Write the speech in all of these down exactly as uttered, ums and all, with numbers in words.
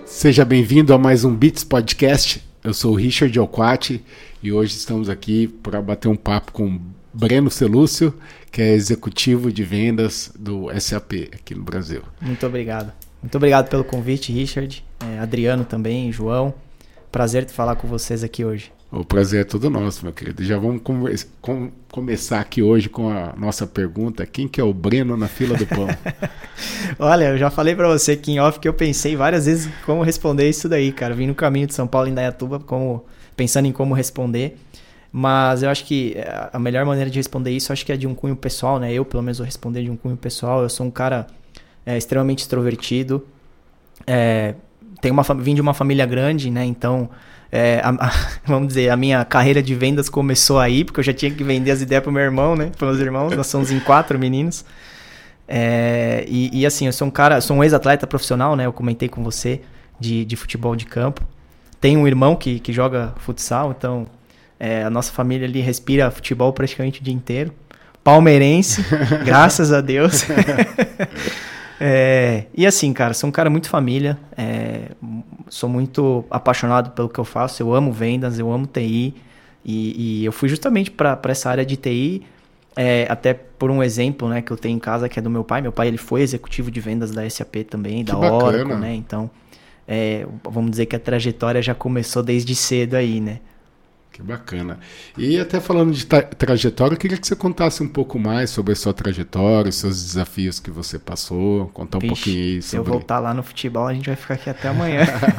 Seja bem-vindo a mais um Beats Podcast. Eu sou o Richard Alquati e hoje estamos aqui para bater um papo com Breno Celúcio, que é executivo de vendas do S A P aqui no Brasil. Muito obrigado. Muito obrigado pelo convite, Richard. É, Adriano também, João. Prazer de falar com vocês aqui hoje. O prazer é todo nosso, meu querido. Já vamos come- com- começar aqui hoje com a nossa pergunta. Quem que é o Breno na fila do pão? Olha, eu já falei pra você aqui em off que eu pensei várias vezes como responder isso daí, cara. Eu vim no caminho de São Paulo, em Indaiatuba, como, pensando em como responder. Mas eu acho que a melhor maneira de responder isso, acho que é de um cunho pessoal, né? Eu, pelo menos, vou responder de um cunho pessoal. Eu sou um cara é, extremamente extrovertido. É, tenho uma, vim de uma família grande, né? Então... É, a, a, vamos dizer, a minha carreira de vendas começou aí, porque eu já tinha que vender as ideias pro meu irmão, né? Para meus irmãos, nós somos em quatro meninos. É, e, e assim, eu sou um cara, sou um ex-atleta profissional, né? Eu comentei com você de, de futebol de campo. Tenho um irmão que, que joga futsal, então é, a nossa família ali respira futebol praticamente o dia inteiro. Palmeirense, graças a Deus. É, e assim, cara, sou um cara muito família, é, sou muito apaixonado pelo que eu faço, eu amo vendas, eu amo T I, e, e eu fui justamente para essa área de T I, é, até por um exemplo, né, que eu tenho em casa, que é do meu pai. Meu pai, ele foi executivo de vendas da S A P também, da Oracle, né, então é, vamos dizer que a trajetória já começou desde cedo aí, né. Que bacana. E até falando de tra- trajetória, eu queria que você contasse um pouco mais sobre a sua trajetória, os seus desafios que você passou, contar um Vixe, pouquinho aí sobre... Se eu voltar lá no futebol, a gente vai ficar aqui até amanhã.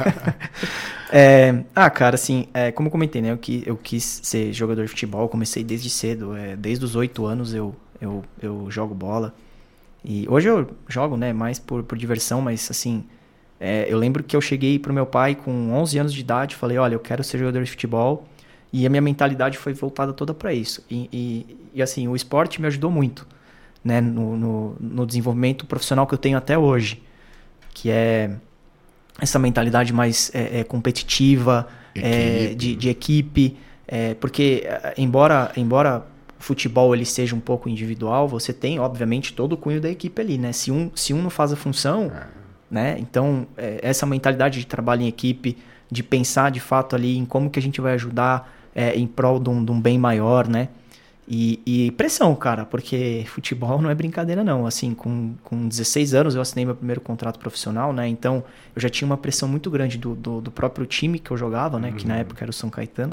é, ah, cara, assim, é, como eu comentei, né, eu, que, eu quis ser jogador de futebol, comecei desde cedo, é, desde os oito anos eu, eu, eu jogo bola. E hoje eu jogo, né, mais por, por diversão, mas assim, é, eu lembro que eu cheguei pro meu pai com onze anos de idade, falei, olha, eu quero ser jogador de futebol. E a minha mentalidade foi voltada toda para isso. E, e, e assim, o esporte me ajudou muito, né, no, no, no desenvolvimento profissional que eu tenho até hoje, que é essa mentalidade mais é, é, competitiva, é, de, de equipe, é, porque embora, embora o futebol ele seja um pouco individual, você tem, obviamente, todo o cunho da equipe ali, né? Se um, se um não faz a função, é. né? Então, é, essa mentalidade de trabalho em equipe, de pensar de fato ali em como que a gente vai ajudar é, em prol de um, de um bem maior, né? E, e pressão, cara, porque futebol não é brincadeira não. Assim, com, com dezesseis anos eu assinei meu primeiro contrato profissional, né? Então eu já tinha uma pressão muito grande do, do, do próprio time que eu jogava, né? Uhum. Que na época era o São Caetano.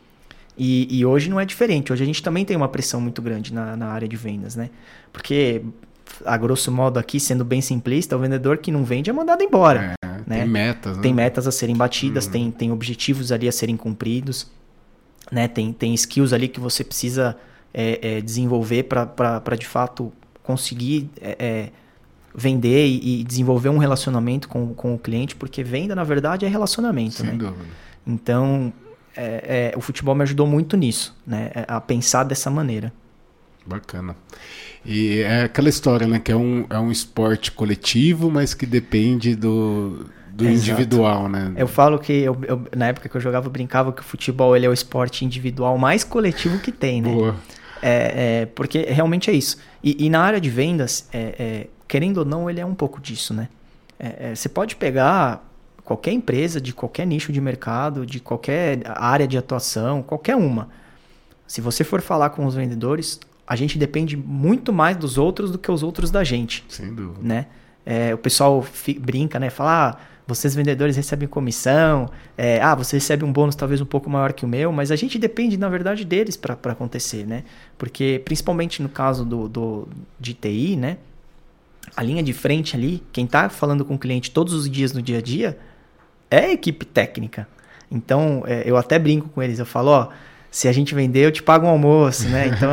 E, e hoje não é diferente. Hoje a gente também tem uma pressão muito grande na, na área de vendas, né? Porque, a grosso modo aqui, sendo bem simplista, o vendedor que não vende é mandado embora. É, né? Tem metas, né? Tem metas a serem batidas, uhum. tem, tem objetivos ali a serem cumpridos, né? Tem, tem skills ali que você precisa é, é, desenvolver para de fato conseguir é, é, vender e, e desenvolver um relacionamento com, com o cliente, porque venda, na verdade, é relacionamento. Sem né? dúvida. Então, é, é, o futebol me ajudou muito nisso, né? A pensar dessa maneira. Bacana. E é aquela história, né? Que é um, é um esporte coletivo, mas que depende do, do individual, né? Eu falo que, eu, eu, na época que eu jogava, eu brincava que o futebol ele é o esporte individual mais coletivo que tem, né? Boa. É, é, porque realmente é isso. E, e na área de vendas, é, é, querendo ou não, ele é um pouco disso, né? É, é, você pode pegar qualquer empresa de qualquer nicho de mercado, de qualquer área de atuação, qualquer uma. Se você for falar com os vendedores, a gente depende muito mais dos outros do que os outros da gente. Sem dúvida. Né? É, o pessoal fi, brinca, né? Fala, ah, vocês vendedores recebem comissão, é, ah, você recebe um bônus talvez um pouco maior que o meu, mas a gente depende, na verdade, deles para acontecer, né? Porque, principalmente no caso do, do, de T I, né? A linha de frente ali, quem está falando com o cliente todos os dias no dia a dia, é a equipe técnica. Então, é, eu até brinco com eles, eu falo, ó, se a gente vender, eu te pago um almoço, né? Então,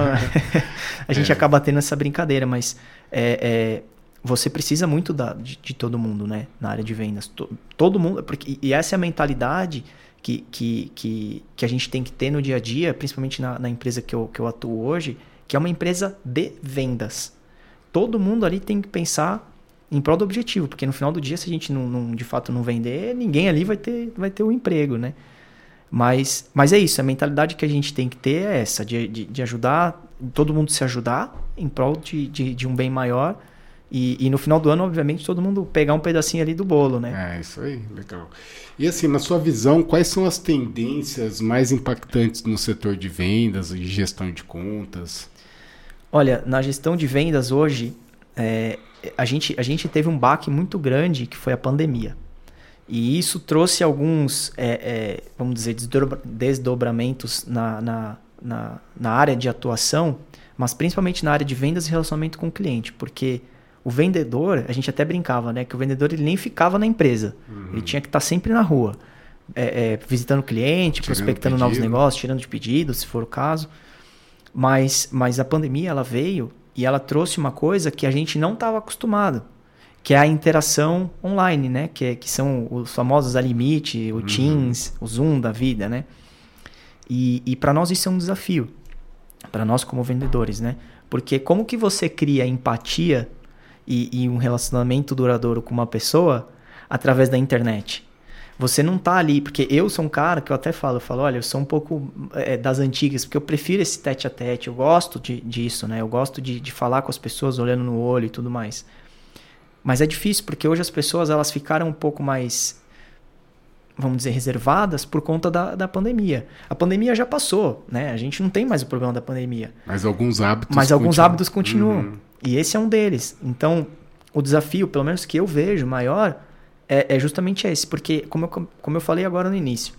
a gente é. acaba tendo essa brincadeira, mas é, é, você precisa muito da, de, de todo mundo, né? Na área de vendas. To, todo mundo, porque, e essa é a mentalidade que, que, que, que a gente tem que ter no dia a dia, principalmente na, na empresa que eu, que eu atuo hoje, que é uma empresa de vendas. Todo mundo ali tem que pensar em prol do objetivo, porque no final do dia, se a gente não, não, de fato não vender, ninguém ali vai ter, vai ter um emprego, né? Mas, mas é isso, a mentalidade que a gente tem que ter é essa, de, de, de ajudar, todo mundo se ajudar em prol de, de, de um bem maior E, e no final do ano, obviamente, todo mundo pegar um pedacinho ali do bolo, né? É, isso aí, legal. E assim, na sua visão, quais são as tendências mais impactantes no setor de vendas e gestão de contas? Olha, na gestão de vendas hoje, é, a, gente, a gente teve um baque muito grande, que foi a pandemia. E isso trouxe alguns, é, é, vamos dizer, desdobramentos na, na, na, na área de atuação, mas principalmente na área de vendas e relacionamento com o cliente, porque o vendedor, a gente até brincava, né? Que o vendedor ele nem ficava na empresa. Uhum. Ele tinha que estar sempre na rua. É, é, visitando o cliente, tirando prospectando pedido. Novos negócios, tirando de pedidos, se for o caso. Mas, mas a pandemia, ela veio e ela trouxe uma coisa que a gente não estava acostumado. Que é a interação online, né? Que, é, que são os famosos Alimite, o uhum. Teams, o Zoom da vida, né? E, e para nós isso é um desafio. Para nós como vendedores, né? Porque como que você cria empatia E, e um relacionamento duradouro com uma pessoa através da internet? Você não tá ali, porque eu sou um cara que eu até falo, eu falo, olha, eu sou um pouco é, das antigas, porque eu prefiro esse tete a tete, eu gosto de, disso, né? Eu gosto de, de falar com as pessoas olhando no olho e tudo mais. Mas é difícil, porque hoje as pessoas elas ficaram um pouco mais, vamos dizer, reservadas por conta da, da pandemia. A pandemia já passou, né? A gente não tem mais o problema da pandemia. Mas alguns hábitos Mas alguns continuam. hábitos continuam. Uhum. E esse é um deles. Então, o desafio, pelo menos que eu vejo maior, é, é justamente esse. Porque, como eu, como eu falei agora no início,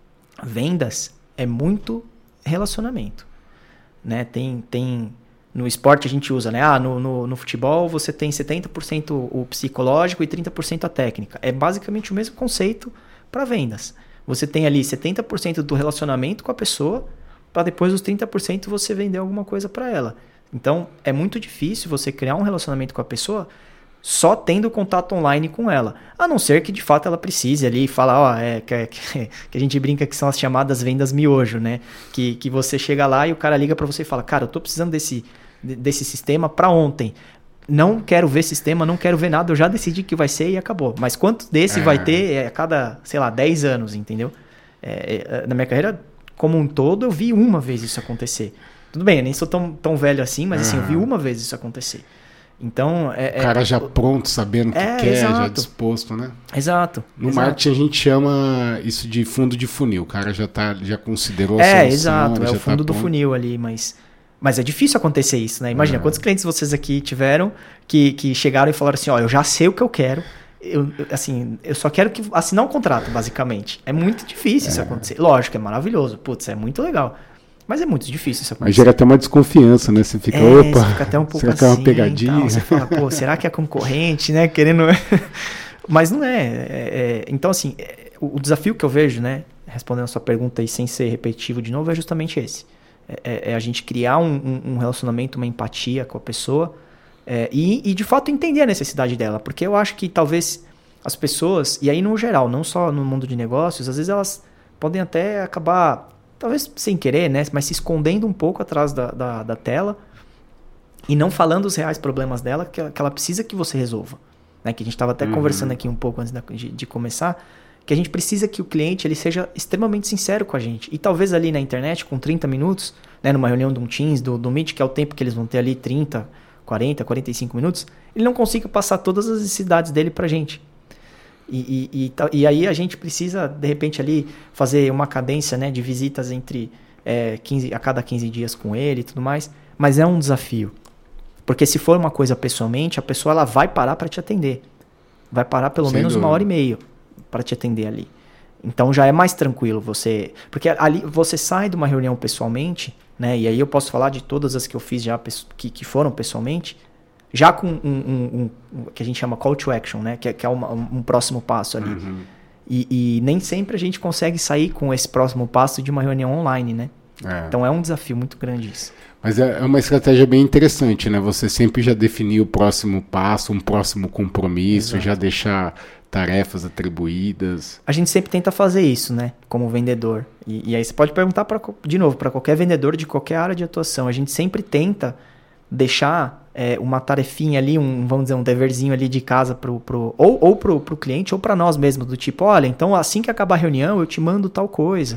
vendas é muito relacionamento. Né? Tem, tem, no esporte a gente usa, né? Ah, no, no, no futebol você tem setenta por cento o psicológico e trinta por cento a técnica. É basicamente o mesmo conceito para vendas. Você tem ali setenta por cento do relacionamento com a pessoa, para depois os trinta por cento você vender alguma coisa para ela. Então, é muito difícil você criar um relacionamento com a pessoa só tendo contato online com ela. A não ser que, de fato, ela precise ali falar, ó, é, que, que, que a gente brinca que são as chamadas vendas miojo, né? Que, que você chega lá e o cara liga para você e fala, cara, eu tô precisando desse, desse sistema para ontem. Não quero ver sistema, não quero ver nada, eu já decidi que vai ser e acabou. Mas quanto desse é. vai ter a cada, sei lá, dez anos, entendeu? É, é, na minha carreira como um todo, eu vi uma vez isso acontecer. Tudo bem, eu nem sou tão, tão velho assim, mas assim, eu vi uma vez isso acontecer. Então, é, o cara é, já pronto, sabendo o que é, quer, exato. Já disposto, né? Exato. No exato. marketing a gente chama isso de fundo de funil. O cara já, tá, já considerou a é, solução. É, exato. É o fundo tá do pronto. funil ali, mas... Mas é difícil acontecer isso, né? Imagina, é. quantos clientes vocês aqui tiveram que, que chegaram e falaram assim, ó, eu já sei o que eu quero, eu, assim, eu só quero que assinar um contrato, basicamente. É muito difícil é. isso acontecer. Lógico, é maravilhoso. Putz, é muito legal. Mas é muito difícil isso acontecer. Mas gera até uma desconfiança, né? Você fica, é, opa, você fica até um pouco será assim, que é uma pegadinha? Você fala, pô, será que é concorrente, né? Querendo... Mas não é. é, é... Então, assim, é, o, o desafio que eu vejo, né? Respondendo a sua pergunta aí sem ser repetitivo de novo, é justamente esse. É, é a gente criar um, um, um relacionamento, uma empatia com a pessoa é, e, e, de fato, entender a necessidade dela. Porque eu acho que talvez as pessoas, e aí no geral, não só no mundo de negócios, às vezes elas podem até acabar... talvez sem querer, né? Mas se escondendo um pouco atrás da, da, da tela e não falando os reais problemas dela que ela, que ela precisa que você resolva. Né? Que a gente estava até uhum. conversando aqui um pouco antes de, de começar, que a gente precisa que o cliente ele seja extremamente sincero com a gente. E talvez ali na internet, com trinta minutos, né? Numa reunião de um Teams, do, do Meet, que é o tempo que eles vão ter ali, trinta, quarenta, quarenta e cinco minutos, ele não consiga passar todas as necessidades dele pra gente. E, e, e, e aí a gente precisa, de repente, ali fazer uma cadência, né, de visitas entre é, quinze, a cada quinze dias com ele e tudo mais. Mas é um desafio. Porque se for uma coisa pessoalmente, a pessoa ela vai parar para te atender. Vai parar pelo Sem menos dúvida. uma hora e meia para te atender ali. Então já é mais tranquilo você... Porque ali você sai de uma reunião pessoalmente, né, e aí eu posso falar de todas as que eu fiz já que, que foram pessoalmente... Já com um, um, um que a gente chama call to action, né? Que é, que é uma, um próximo passo ali. Uhum. E, e nem sempre a gente consegue sair com esse próximo passo de uma reunião online, né? É. Então é um desafio muito grande isso. Mas é uma estratégia bem interessante, né? Você sempre já definir o próximo passo, um próximo compromisso, Exato. já deixar tarefas atribuídas. A gente sempre tenta fazer isso, né? Como vendedor. E, e aí você pode perguntar, pra, de novo, para qualquer vendedor de qualquer área de atuação. A gente sempre tenta deixar... É, uma tarefinha ali, um, vamos dizer, um deverzinho ali de casa pro, pro, ou, ou pro, pro cliente ou para nós mesmos, do tipo, olha, então assim que acabar a reunião eu te mando tal coisa,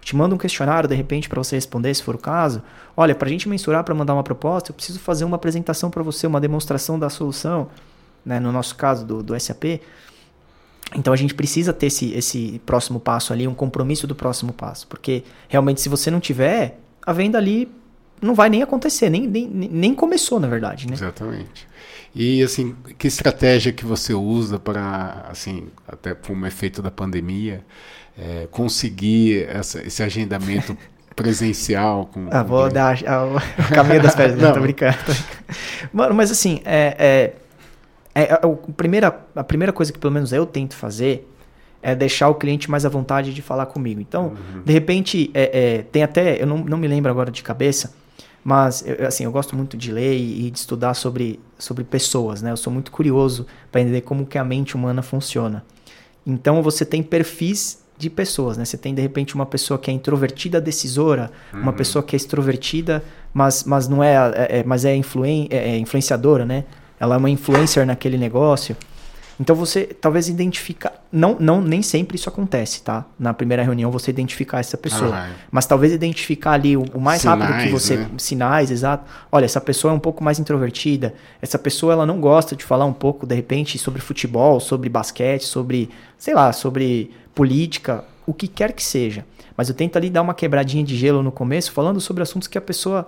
te mando um questionário, de repente, para você responder, se for o caso. Olha, para a gente mensurar, para mandar uma proposta, eu preciso fazer uma apresentação para você, uma demonstração da solução, né? No nosso caso, do, do S A P. Então, a gente precisa ter esse, esse próximo passo ali, um compromisso do próximo passo. Porque, realmente, se você não tiver, a venda ali não vai nem acontecer, nem, nem, nem começou, na verdade, né? Exatamente. E, assim, que estratégia que você usa para, assim, até como efeito da pandemia, é, conseguir essa, esse agendamento presencial? Com, ah, com vou o dar a, a, o caminho das pedras, não, tô brincando, tô brincando. Mano, mas assim, é, é, é, a, primeira, a primeira coisa que pelo menos eu tento fazer é deixar o cliente mais à vontade de falar comigo. Então, uhum. de repente, é, é, tem até, eu não, não me lembro agora de cabeça, mas eu, assim, eu gosto muito de ler e, e de estudar sobre, sobre pessoas, né? Eu sou muito curioso para entender como que a mente humana funciona. Então, você tem perfis de pessoas, né? Você tem, de repente, uma pessoa que é introvertida, decisora, uhum. uma pessoa que é extrovertida, mas, mas não é, é, é, mas é, influen, é, é influenciadora, né? Ela é uma influencer naquele negócio. Então, você talvez identificar... Não, não, nem sempre isso acontece, tá? Na primeira reunião, você identificar essa pessoa. Ah, é. Mas talvez identificar ali o, o mais sinais, rápido que você... Né? Sinais, exato. Olha, essa pessoa é um pouco mais introvertida. Essa pessoa, ela não gosta de falar um pouco, de repente, sobre futebol, sobre basquete, sobre, sei lá, sobre política, o que quer que seja. Mas eu tento ali dar uma quebradinha de gelo no começo, falando sobre assuntos que a pessoa...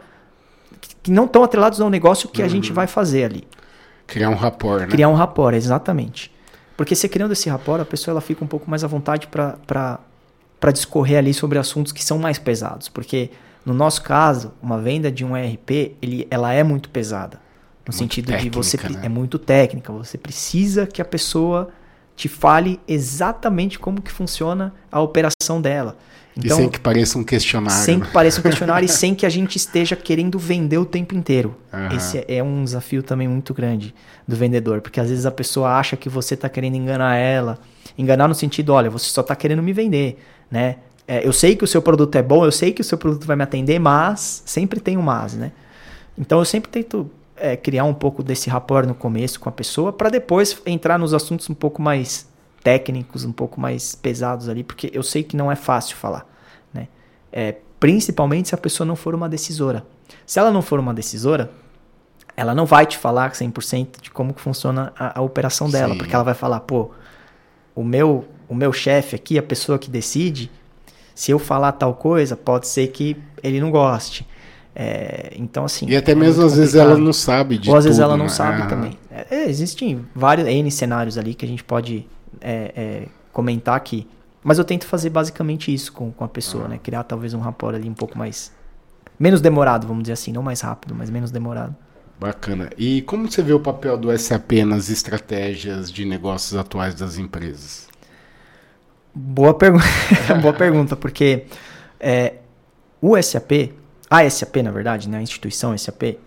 que não estão atrelados ao negócio que uhum. a gente vai fazer ali. Criar um rapport, né? Criar um rapport, exatamente. Porque você criando esse rapport, a pessoa ela fica um pouco mais à vontade para discorrer ali sobre assuntos que são mais pesados. Porque, no nosso caso, uma venda de um E R P, ele, ela é muito pesada. No muito sentido técnica, de você... Né? É muito técnica. Você precisa que a pessoa te fale exatamente como que funciona a operação dela. Então, e sem que pareça um questionário. Sem né? que pareça um questionário e sem que a gente esteja querendo vender o tempo inteiro. Uhum. Esse é, é um desafio também muito grande do vendedor. Porque às vezes a pessoa acha que você está querendo enganar ela. Enganar no sentido, olha, você só está querendo me vender. Né? É, eu sei que o seu produto é bom, eu sei que o seu produto vai me atender, mas sempre tem um mas. Né? Então eu sempre tento é, criar um pouco desse rapport no começo com a pessoa para depois entrar nos assuntos um pouco mais... técnicos, um pouco mais pesados ali, porque eu sei que não é fácil falar, né? É, principalmente se a pessoa não for uma decisora. Se ela não for uma decisora, ela não vai te falar cem por cento de como que funciona a, a operação dela, Sim. porque ela vai falar, pô, o meu, o meu chefe aqui, a pessoa que decide, se eu falar tal coisa, pode ser que ele não goste. É, então, assim... E até é mesmo às vezes ela não sabe de Ou às tudo, vezes ela não né? sabe ah. também. É, existem vários N cenários ali que a gente pode... É, é, comentar aqui. Mas eu tento fazer basicamente isso com, com a pessoa, ah. né? Criar talvez um rapport ali um pouco mais... menos demorado, vamos dizer assim. Não mais rápido, mas menos demorado. Bacana. E como você vê o papel do S A P nas estratégias de negócios atuais das empresas? Boa, pergu- Boa pergunta, porque é, o S A P, a S A P na verdade, né? A instituição S A P,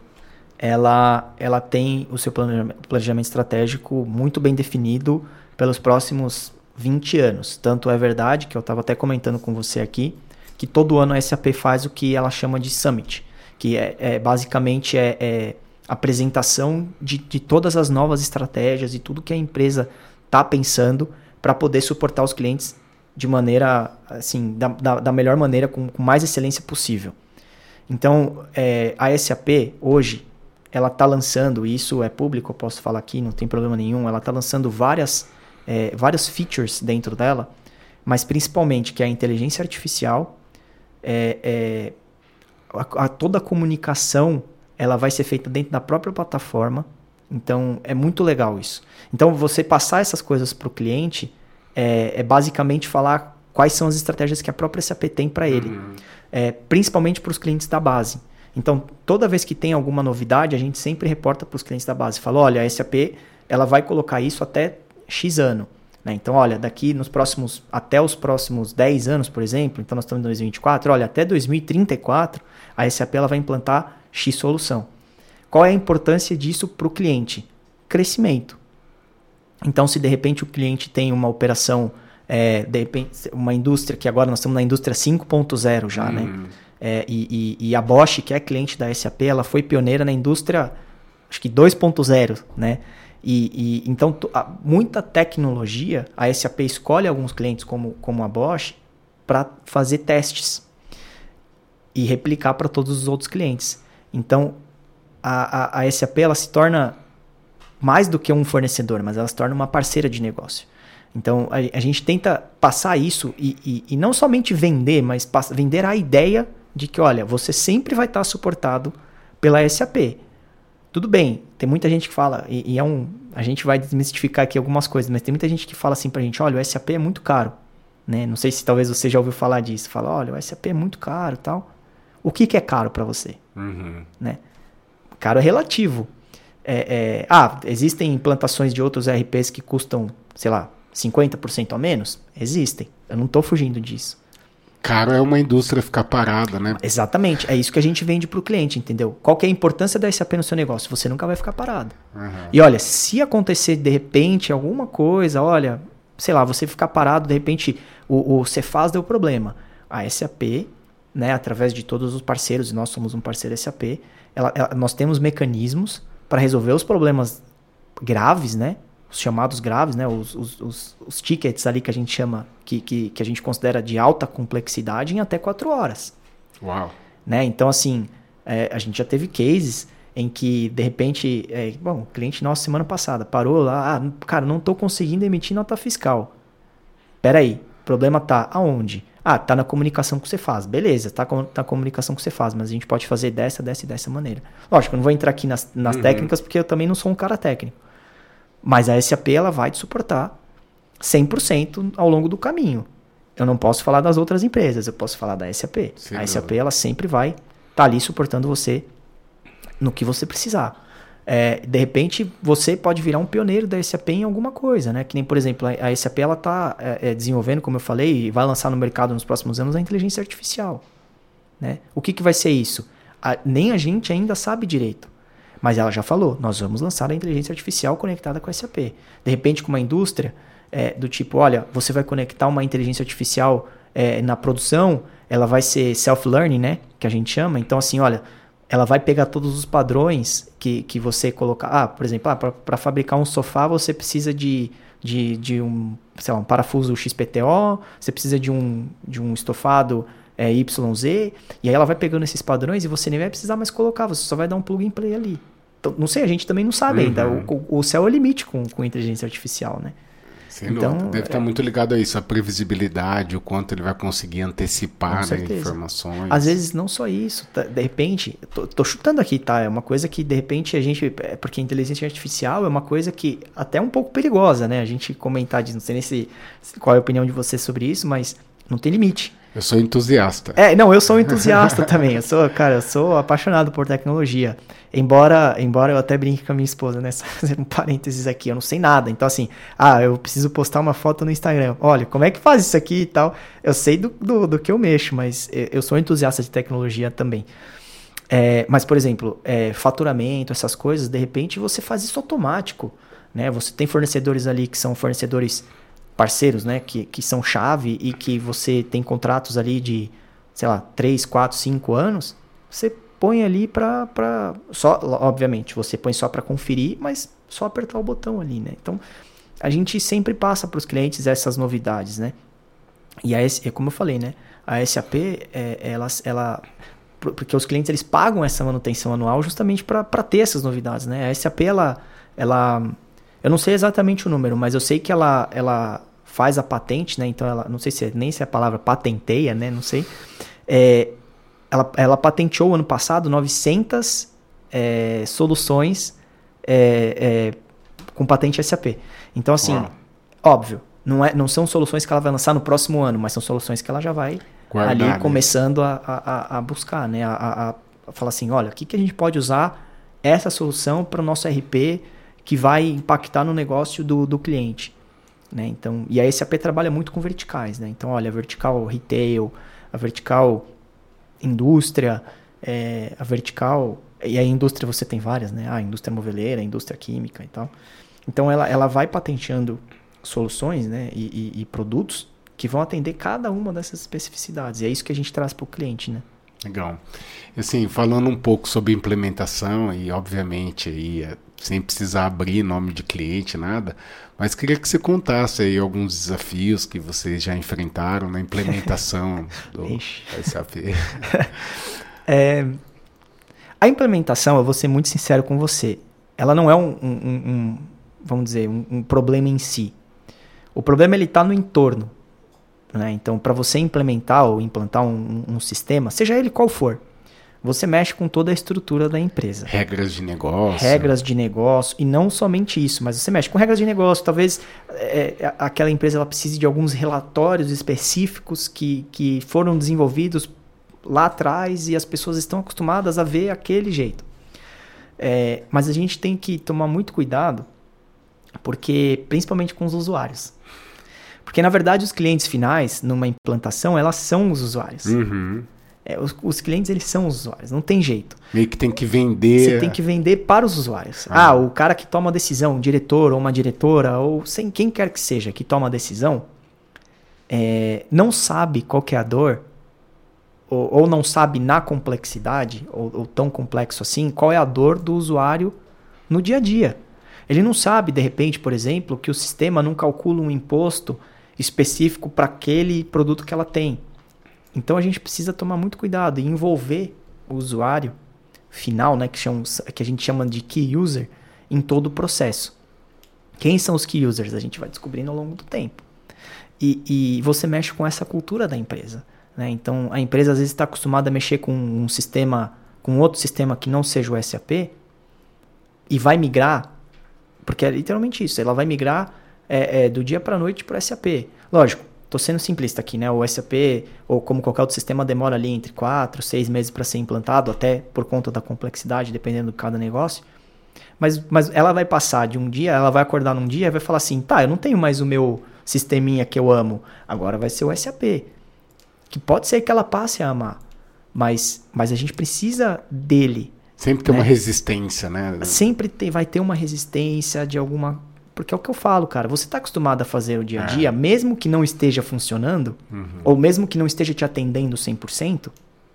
ela, ela tem o seu planejamento, planejamento estratégico muito bem definido pelos próximos vinte anos. Tanto é verdade, que eu estava até comentando com você aqui, que todo ano a S A P faz o que ela chama de Summit, que é, é basicamente é, é apresentação de, de todas as novas estratégias e tudo que a empresa está pensando para poder suportar os clientes de maneira, assim, da, da, da melhor maneira, com, com mais excelência possível. Então, é, a S A P hoje, ela está lançando, e isso é público, eu posso falar aqui, não tem problema nenhum, ela está lançando várias... É, vários features dentro dela, mas principalmente que a inteligência artificial, é, é, a, a, toda a comunicação ela vai ser feita dentro da própria plataforma, então é muito legal isso. Então você passar essas coisas para o cliente é, é basicamente falar quais são as estratégias que a própria S A P tem para ele, uhum. é, principalmente para os clientes da base. Então toda vez que tem alguma novidade, a gente sempre reporta para os clientes da base, fala, olha, a S A P ela vai colocar isso até X ano, né? Então, olha, daqui nos próximos, até os próximos dez anos, por exemplo, então nós estamos em dois mil e vinte e quatro, olha, até dois mil e trinta e quatro, a S A P ela vai implantar X solução. Qual é a importância disso para o cliente? Crescimento. Então, se de repente o cliente tem uma operação, é, de repente, uma indústria, que agora nós estamos na indústria cinco ponto zero já, hum. né? É, e, e, e a Bosch, que é cliente da S A P, ela foi pioneira na indústria, acho que dois ponto zero, né? E, e, então, t- a, muita tecnologia, a S A P escolhe alguns clientes como, como a Bosch para fazer testes e replicar para todos os outros clientes. Então, a, a, a S A P ela se torna mais do que um fornecedor, mas ela se torna uma parceira de negócio. Então, a, a gente tenta passar isso e, e, e não somente vender, mas passa, vender a ideia de que, olha, você sempre vai estar suportado pela S A P. Tudo bem, tem muita gente que fala, e, e é um, a gente vai desmistificar aqui algumas coisas, mas tem muita gente que fala assim pra gente, olha, o S A P é muito caro. Né? Não sei se talvez você já ouviu falar disso. Fala, olha, o S A P é muito caro e tal. O que, que é caro para você? Uhum. Né? Caro é relativo. É, é, ah, existem implantações de outros R Ps que custam, sei lá, cinquenta por cento a menos? Existem. Eu não estou fugindo disso. Caro é uma indústria ficar parada, né? Exatamente. É isso que a gente vende para o cliente, entendeu? Qual que é a importância da S A P no seu negócio? Você nunca vai ficar parado. Uhum. E olha, se acontecer de repente alguma coisa, olha, sei lá, você ficar parado, de repente o, o Cefaz deu problema. A S A P, né, através de todos os parceiros, e nós somos um parceiro S A P, ela, ela, nós temos mecanismos para resolver os problemas graves, né? Os chamados graves, né? Os, os, os, os tickets ali que a gente chama, que, que, que a gente considera de alta complexidade em até quatro horas. Uau! Né? Então, assim, é, a gente já teve cases em que, de repente, é, bom, o cliente nosso semana passada parou lá, ah, cara, não estou conseguindo emitir nota fiscal. Peraí, o problema tá aonde? Ah, tá na comunicação que você faz. Beleza, tá com, na comunicação que você faz, mas a gente pode fazer dessa, dessa e dessa maneira. Lógico, eu não vou entrar aqui nas, nas uhum. técnicas, porque eu também não sou um cara técnico. Mas a S A P, ela vai te suportar cem por cento ao longo do caminho. Eu não posso falar das outras empresas, eu posso falar da S A P. Sim, a S A P, ela sempre vai estar tá ali suportando você no que você precisar. É, de repente, você pode virar um pioneiro da S A P em alguma coisa, né? Que nem, por exemplo, a, a S A P está é, é, desenvolvendo, como eu falei, e vai lançar no mercado nos próximos anos a inteligência artificial. Né? O que, que vai ser isso? A, nem a gente ainda sabe direito. Mas ela já falou, nós vamos lançar a inteligência artificial conectada com a S A P. De repente, com uma indústria é, do tipo, olha, você vai conectar uma inteligência artificial é, na produção, ela vai ser self-learning, né? Que a gente chama. Então, assim, olha, ela vai pegar todos os padrões que, que você colocar. Ah, por exemplo, ah, para fabricar um sofá você precisa de, de, de um, sei lá, um parafuso X P T O, você precisa de um, de um estofado é, Y Z, e aí ela vai pegando esses padrões e você nem vai precisar mais colocar, você só vai dar um plug and play ali. Então, não sei, a gente também não sabe uhum. ainda. O, o céu é o limite com, com inteligência artificial, né? Sem então, dúvida. Deve é... estar muito ligado a isso, a previsibilidade, o quanto ele vai conseguir antecipar, né, informações. Às vezes não só isso, tá? De repente, tô, tô chutando aqui, tá? É uma coisa que de repente a gente, é porque a inteligência artificial é uma coisa que até é um pouco perigosa, né? A gente comentar disso, não sei nem se, qual é a opinião de você sobre isso, mas não tem limite. Eu sou entusiasta. É, não, eu sou um entusiasta também. Eu sou, cara, eu sou apaixonado por tecnologia. Embora, embora eu até brinque com a minha esposa, né? Só fazer um parênteses aqui, eu não sei nada. Então, assim, ah, eu preciso postar uma foto no Instagram. Olha, como é que faz isso aqui e tal? Eu sei do, do, do que eu mexo, mas eu sou entusiasta de tecnologia também. É, mas, por exemplo, é, faturamento, essas coisas, de repente você faz isso automático, né? Você tem fornecedores ali que são fornecedores parceiros, né, que, que são chave e que você tem contratos ali de, sei lá, três, quatro, cinco anos, você põe ali para, para só, obviamente, você põe só para conferir, mas só apertar o botão ali, né? Então, a gente sempre passa para os clientes essas novidades, né? E a S, como eu falei, né, a S A P, é, ela, ela, porque os clientes eles pagam essa manutenção anual justamente para ter essas novidades, né? A S A P, ela, ela, eu não sei exatamente o número, mas eu sei que ela, ela faz a patente, né? Então ela, não sei se é, nem se é a palavra patenteia, né? Não sei. É, ela, ela patenteou ano passado novecentas é, soluções é, é, com patente S A P. Então, assim, Uau. óbvio, não, é, não são soluções que ela vai lançar no próximo ano, mas são soluções que ela já vai Guardar, ali né? começando a, a, a buscar, né? A, a, a falar assim, olha, o que, que a gente pode usar essa solução para o nosso R P que vai impactar no negócio do, do cliente. Né? Então, e a S A P trabalha muito com verticais, né? Então, olha, a vertical retail, a vertical indústria, é, a vertical... E a indústria você tem várias, né? A indústria moveleira, a indústria química e tal. Então, ela, ela vai patenteando soluções, né? e, e, e produtos que vão atender cada uma dessas especificidades. E é isso que a gente traz para o cliente, né? Legal. Assim, falando um pouco sobre implementação e, obviamente, aí, sem precisar abrir nome de cliente, nada, mas queria que você contasse aí alguns desafios que vocês já enfrentaram na implementação do S A P. é, a implementação, eu vou ser muito sincero com você, ela não é um, um, um vamos dizer, um, um problema em si. O problema ele está no entorno. Né? Então, para você implementar ou implantar um, um sistema, seja ele qual for, você mexe com toda a estrutura da empresa. Regras de negócio. Regras de negócio. E não somente isso, mas você mexe com regras de negócio. Talvez é, aquela empresa ela precise de alguns relatórios específicos que, que foram desenvolvidos lá atrás e as pessoas estão acostumadas a ver aquele jeito. É, mas a gente tem que tomar muito cuidado, porque principalmente com os usuários. Porque, na verdade, os clientes finais, numa implantação, elas são os usuários. Uhum. É, os, os clientes, eles são os usuários, não tem jeito. Meio que tem que vender... Você tem que vender para os usuários. Ah, ah o cara que toma a decisão, um diretor ou uma diretora, ou sem quem quer que seja que toma a decisão, é, não sabe qual que é a dor, ou, ou não sabe na complexidade, ou, ou tão complexo assim, qual é a dor do usuário no dia a dia. Ele não sabe, de repente, por exemplo, que o sistema não calcula um imposto específico para aquele produto que ela tem. Então a gente precisa tomar muito cuidado e envolver o usuário final, né, que, chama, que a gente chama de key user, em todo o processo. Quem são os key users? A gente vai descobrindo ao longo do tempo. E, e você mexe com essa cultura da empresa. Né? Então a empresa às vezes está acostumada a mexer com um sistema, com outro sistema que não seja o S A P e vai migrar, porque é literalmente isso, ela vai migrar é, é, do dia para a noite para o S A P. Lógico, estou sendo simplista aqui, né? O S A P, ou como qualquer outro sistema, demora ali entre quatro, seis meses para ser implantado, até por conta da complexidade, dependendo de cada negócio. Mas, mas ela vai passar de um dia, ela vai acordar num dia e vai falar assim, tá, eu não tenho mais o meu sisteminha que eu amo, agora vai ser o S A P. Que pode ser que ela passe a amar, mas, mas a gente precisa dele. Sempre tem né? uma resistência, né? Sempre tem, vai ter uma resistência de alguma... Porque é o que eu falo, cara. Você está acostumado a fazer o dia a dia, é. mesmo que não esteja funcionando, uhum. ou mesmo que não esteja te atendendo cem por cento,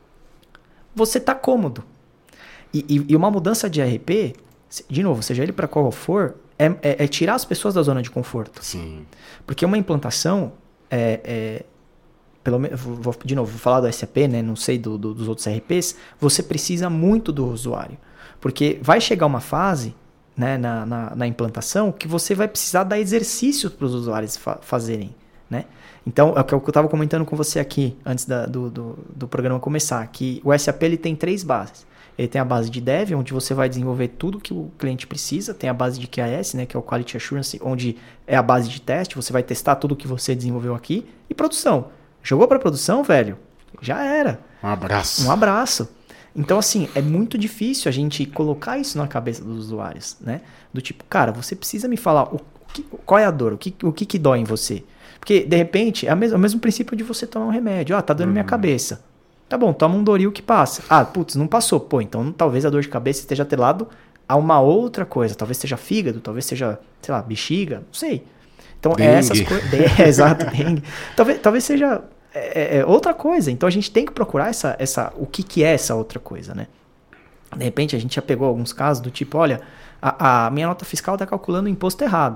você está cômodo. E, e, e uma mudança de R P, de novo, seja ele para qual for, é, é, é tirar as pessoas da zona de conforto. Sim. Porque uma implantação, é, é, pelo menos, vou, de novo, vou falar do S A P, né? Não sei do, do, dos outros R Ps, você precisa muito do usuário. Porque vai chegar uma fase... Né, na, na, na implantação, que você vai precisar dar exercícios para os usuários fa- fazerem. Né? Então, é o que eu estava comentando com você aqui, antes da, do, do, do programa começar, que o S A P ele tem três bases. Ele tem a base de Dev, onde você vai desenvolver tudo que o cliente precisa, tem a base de Q A S, né, que é o Quality Assurance, onde é a base de teste, você vai testar tudo que você desenvolveu aqui, e produção. Jogou para produção, velho? Já era. Um abraço. Um abraço. Então, assim, é muito difícil a gente colocar isso na cabeça dos usuários, né? Do tipo, cara, você precisa me falar o que, qual é a dor, o que, o que que dói em você. Porque, de repente, é o mesmo, é o mesmo princípio de você tomar um remédio. Ah, tá doendo uhum. minha cabeça. Tá bom, toma um Doril que passa. Ah, putz, não passou. Pô, então talvez a dor de cabeça esteja atrelado a uma outra coisa. Talvez seja fígado, talvez seja, sei lá, bexiga, não sei. Então, dengue. é essas coisas... É, exato, dengue. Talvez, talvez seja... É, é outra coisa, então a gente tem que procurar essa, essa, o que, que é essa outra coisa, né? De repente a gente já pegou alguns casos do tipo, olha, a, a minha nota fiscal está calculando o imposto errado.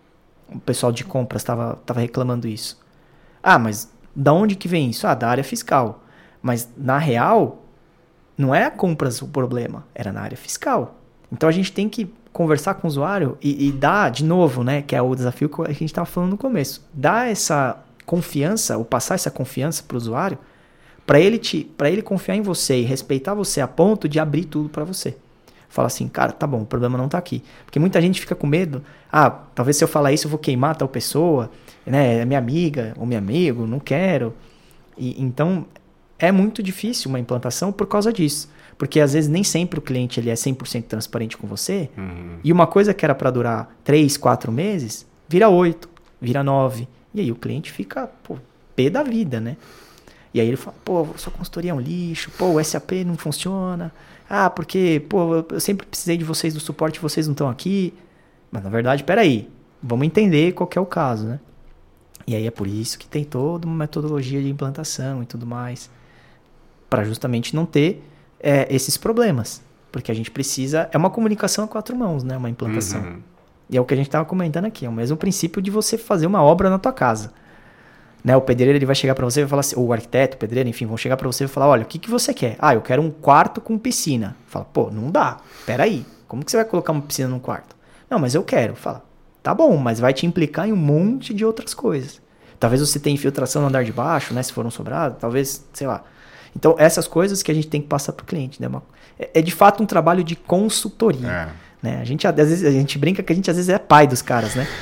O pessoal de compras estava tava reclamando isso. Ah, mas da onde que vem isso? Ah, da área fiscal. Mas na real, não é a compras o problema, era na área fiscal. Então a gente tem que conversar com o usuário e, e dar, de novo, né, que é o desafio que a gente estava falando no começo, dar essa... confiança, ou passar essa confiança para o usuário, para ele, te, para ele confiar em você e respeitar você a ponto de abrir tudo para você. Fala assim, cara, tá bom, o problema não tá aqui. Porque muita gente fica com medo, ah, talvez se eu falar isso eu vou queimar tal pessoa, né, é minha amiga ou meu amigo, não quero. E, então, é muito difícil uma implantação por causa disso. Porque às vezes nem sempre o cliente ele é cem por cento transparente com você, uhum. e uma coisa que era para durar três, quatro meses, vira oito, vira nove. E aí o cliente fica, pô, pé da vida, né? E aí ele fala, pô, sua consultoria é um lixo, pô, o S A P não funciona, ah, porque, pô, eu sempre precisei de vocês do suporte, vocês não estão aqui. Mas na verdade, peraí, vamos entender qual que é o caso, né? E aí é por isso que tem toda uma metodologia de implantação e tudo mais. para justamente não ter é, esses problemas. Porque a gente precisa... É uma comunicação a quatro mãos, né? Uma implantação. Uhum. E é o que a gente estava comentando aqui. É o mesmo princípio de você fazer uma obra na tua casa. Né? O pedreiro ele vai chegar para você e vai falar assim... Ou o arquiteto, o pedreiro, enfim, vão chegar para você e falar... Olha, o que, que você quer? Ah, eu quero um quarto com piscina. Fala, pô, não dá. Peraí. Como que você vai colocar uma piscina num quarto? Não, mas eu quero. Fala, tá bom, mas vai te implicar em um monte de outras coisas. Talvez você tenha infiltração no andar de baixo, né? Se for um sobrado, talvez, sei lá. Então, essas coisas que a gente tem que passar para o cliente, né? Uma, é, é de fato um trabalho de consultoria. É. Né? A gente, às vezes, a gente brinca que a gente às vezes é pai dos caras, né?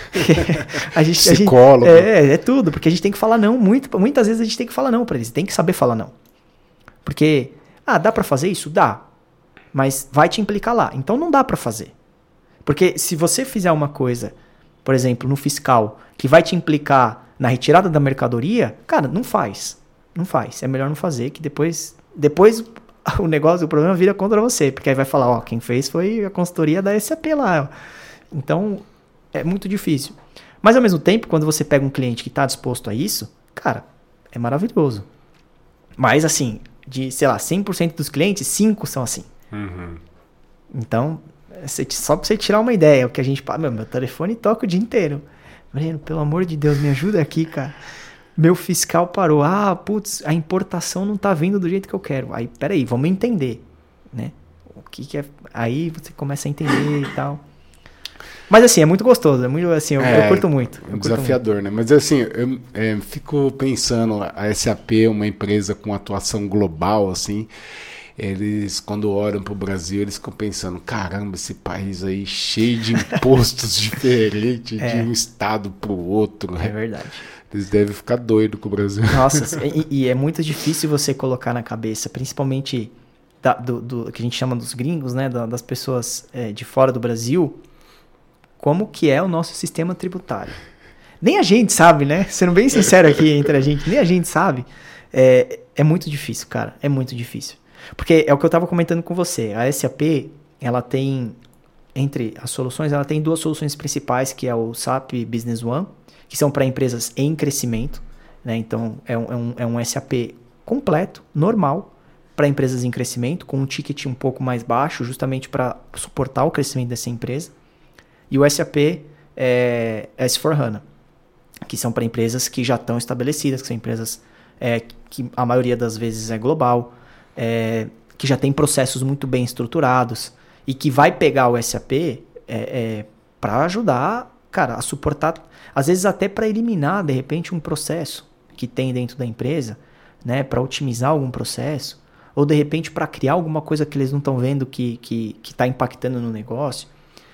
a gente, Psicólogo. A gente, é, é tudo, porque a gente tem que falar não. Muito, muitas vezes a gente tem que falar não para eles. Tem que saber falar não. Porque, ah, dá para fazer isso? Dá. Mas vai te implicar lá. Então não dá para fazer. Porque se você fizer uma coisa, por exemplo, no fiscal, que vai te implicar na retirada da mercadoria, cara, não faz. Não faz. É melhor não fazer, que depois, depois o negócio, o problema vira contra você. Porque aí vai falar, ó, quem fez foi a consultoria da S A P lá. Então, é muito difícil. Mas ao mesmo tempo, quando você pega um cliente que está disposto a isso, cara, é maravilhoso. Mas assim, de, sei lá, cem por cento dos clientes, cinco são assim. Uhum. Então, só pra você tirar uma ideia, o que a gente... Meu, meu telefone toca o dia inteiro. Breno, pelo amor de Deus, me ajuda aqui, cara. Meu fiscal parou. Ah, putz, a importação não tá vindo do jeito que eu quero. Aí, peraí, vamos entender, né? O que que é... Aí você começa a entender e tal. Mas assim, é muito gostoso, é muito assim, eu, é, eu curto muito. É um desafiador, muito. Né? Mas assim, eu é, fico pensando, a S A P é uma empresa com atuação global, assim... Eles, quando olham para o Brasil, eles ficam pensando, caramba, esse país aí cheio de impostos diferentes é. de um estado para o outro. É verdade. Eles devem ficar doidos com o Brasil. Nossa, e, e é muito difícil você colocar na cabeça, principalmente da, do, do que a gente chama dos gringos, né, das pessoas é, de fora do Brasil, como que é o nosso sistema tributário. Nem a gente sabe, né? Sendo bem sincero aqui entre a gente, nem a gente sabe. É, é muito difícil, cara, é muito difícil. Porque é o que eu estava comentando com você. A S A P, ela tem, entre as soluções, ela tem duas soluções principais, que é o S A P Business One, que são para empresas em crescimento. Né? Então, é um, é, um, é um S A P completo, normal, para empresas em crescimento, com um ticket um pouco mais baixo, justamente para suportar o crescimento dessa empresa. E o S A P é, S quatro HANA, que são para empresas que já estão estabelecidas, que são empresas é, que a maioria das vezes é global, É, que já tem processos muito bem estruturados e que vai pegar o S A P é, é, para ajudar, cara, a suportar, às vezes até para eliminar, de repente, um processo que tem dentro da empresa, né, para otimizar algum processo, ou de repente para criar alguma coisa que eles não estão vendo que que que está impactando no negócio.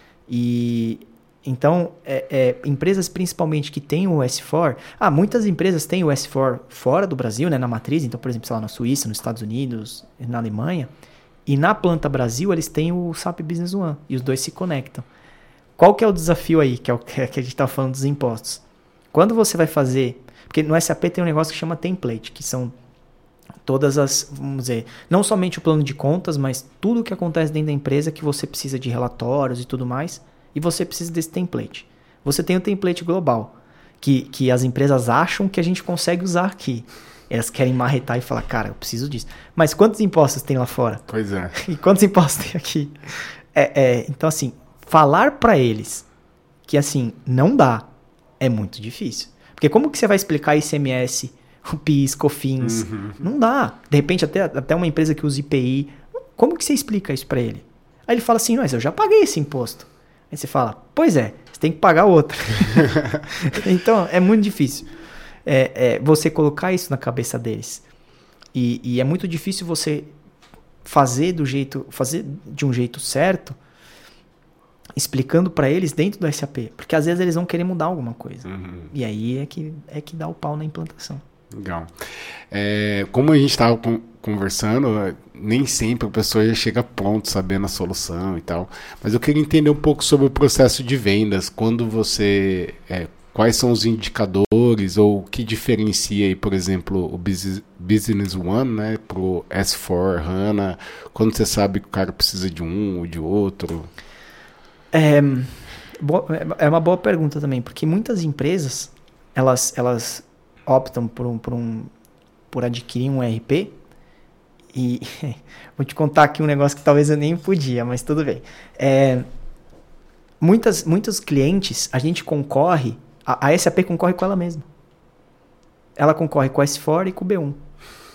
E então, é, é, empresas principalmente que têm o S quatro... Ah, muitas empresas têm o S quatro fora do Brasil, né, na matriz. Então, por exemplo, sei lá, na Suíça, nos Estados Unidos, na Alemanha. E na planta Brasil, eles têm o S A P Business One. E os dois se conectam. Qual que é o desafio aí, que é o que a gente está falando dos impostos? Quando você vai fazer... Porque no S A P tem um negócio que chama template, que são todas as... Vamos dizer, não somente o plano de contas, mas tudo o que acontece dentro da empresa que você precisa de relatórios e tudo mais... E você precisa desse template. Você tem o template global, que, que as empresas acham que a gente consegue usar aqui. Elas querem marretar e falar, cara, eu preciso disso. Mas quantos impostos tem lá fora? Pois é. E quantos impostos tem aqui? É, é, então, assim, falar para eles que, assim, não dá, é muito difícil. Porque como que você vai explicar I C M S, o PIS, COFINS? Uhum. Não dá. De repente, até, até uma empresa que usa I P I, como que você explica isso para ele? Aí ele fala assim, mas eu já paguei esse imposto. Aí você fala, pois é, você tem que pagar outra. Então, é muito difícil é, é, você colocar isso na cabeça deles. E, e é muito difícil você fazer, do jeito, fazer de um jeito certo, explicando para eles dentro do S A P. Porque às vezes eles vão querer mudar alguma coisa. Uhum. E aí é que, é que dá o pau na implantação. Legal. É, como a gente estava conversando, nem sempre a pessoa já chega pronto, sabendo a solução e tal. Mas eu queria entender um pouco sobre o processo de vendas. Quando você... É, quais são os indicadores ou o que diferencia aí, por exemplo, o Business One, né, para o S quatro HANA, quando você sabe que o cara precisa de um ou de outro? É, é uma boa pergunta também, porque muitas empresas, elas... elas optam por, um, por, um, por adquirir um E R P E vou te contar aqui um negócio que talvez eu nem podia, mas tudo bem. É, muitas, muitos clientes, a gente concorre, a, a S A P concorre com ela mesma. Ela concorre com a S quatro e com o B um.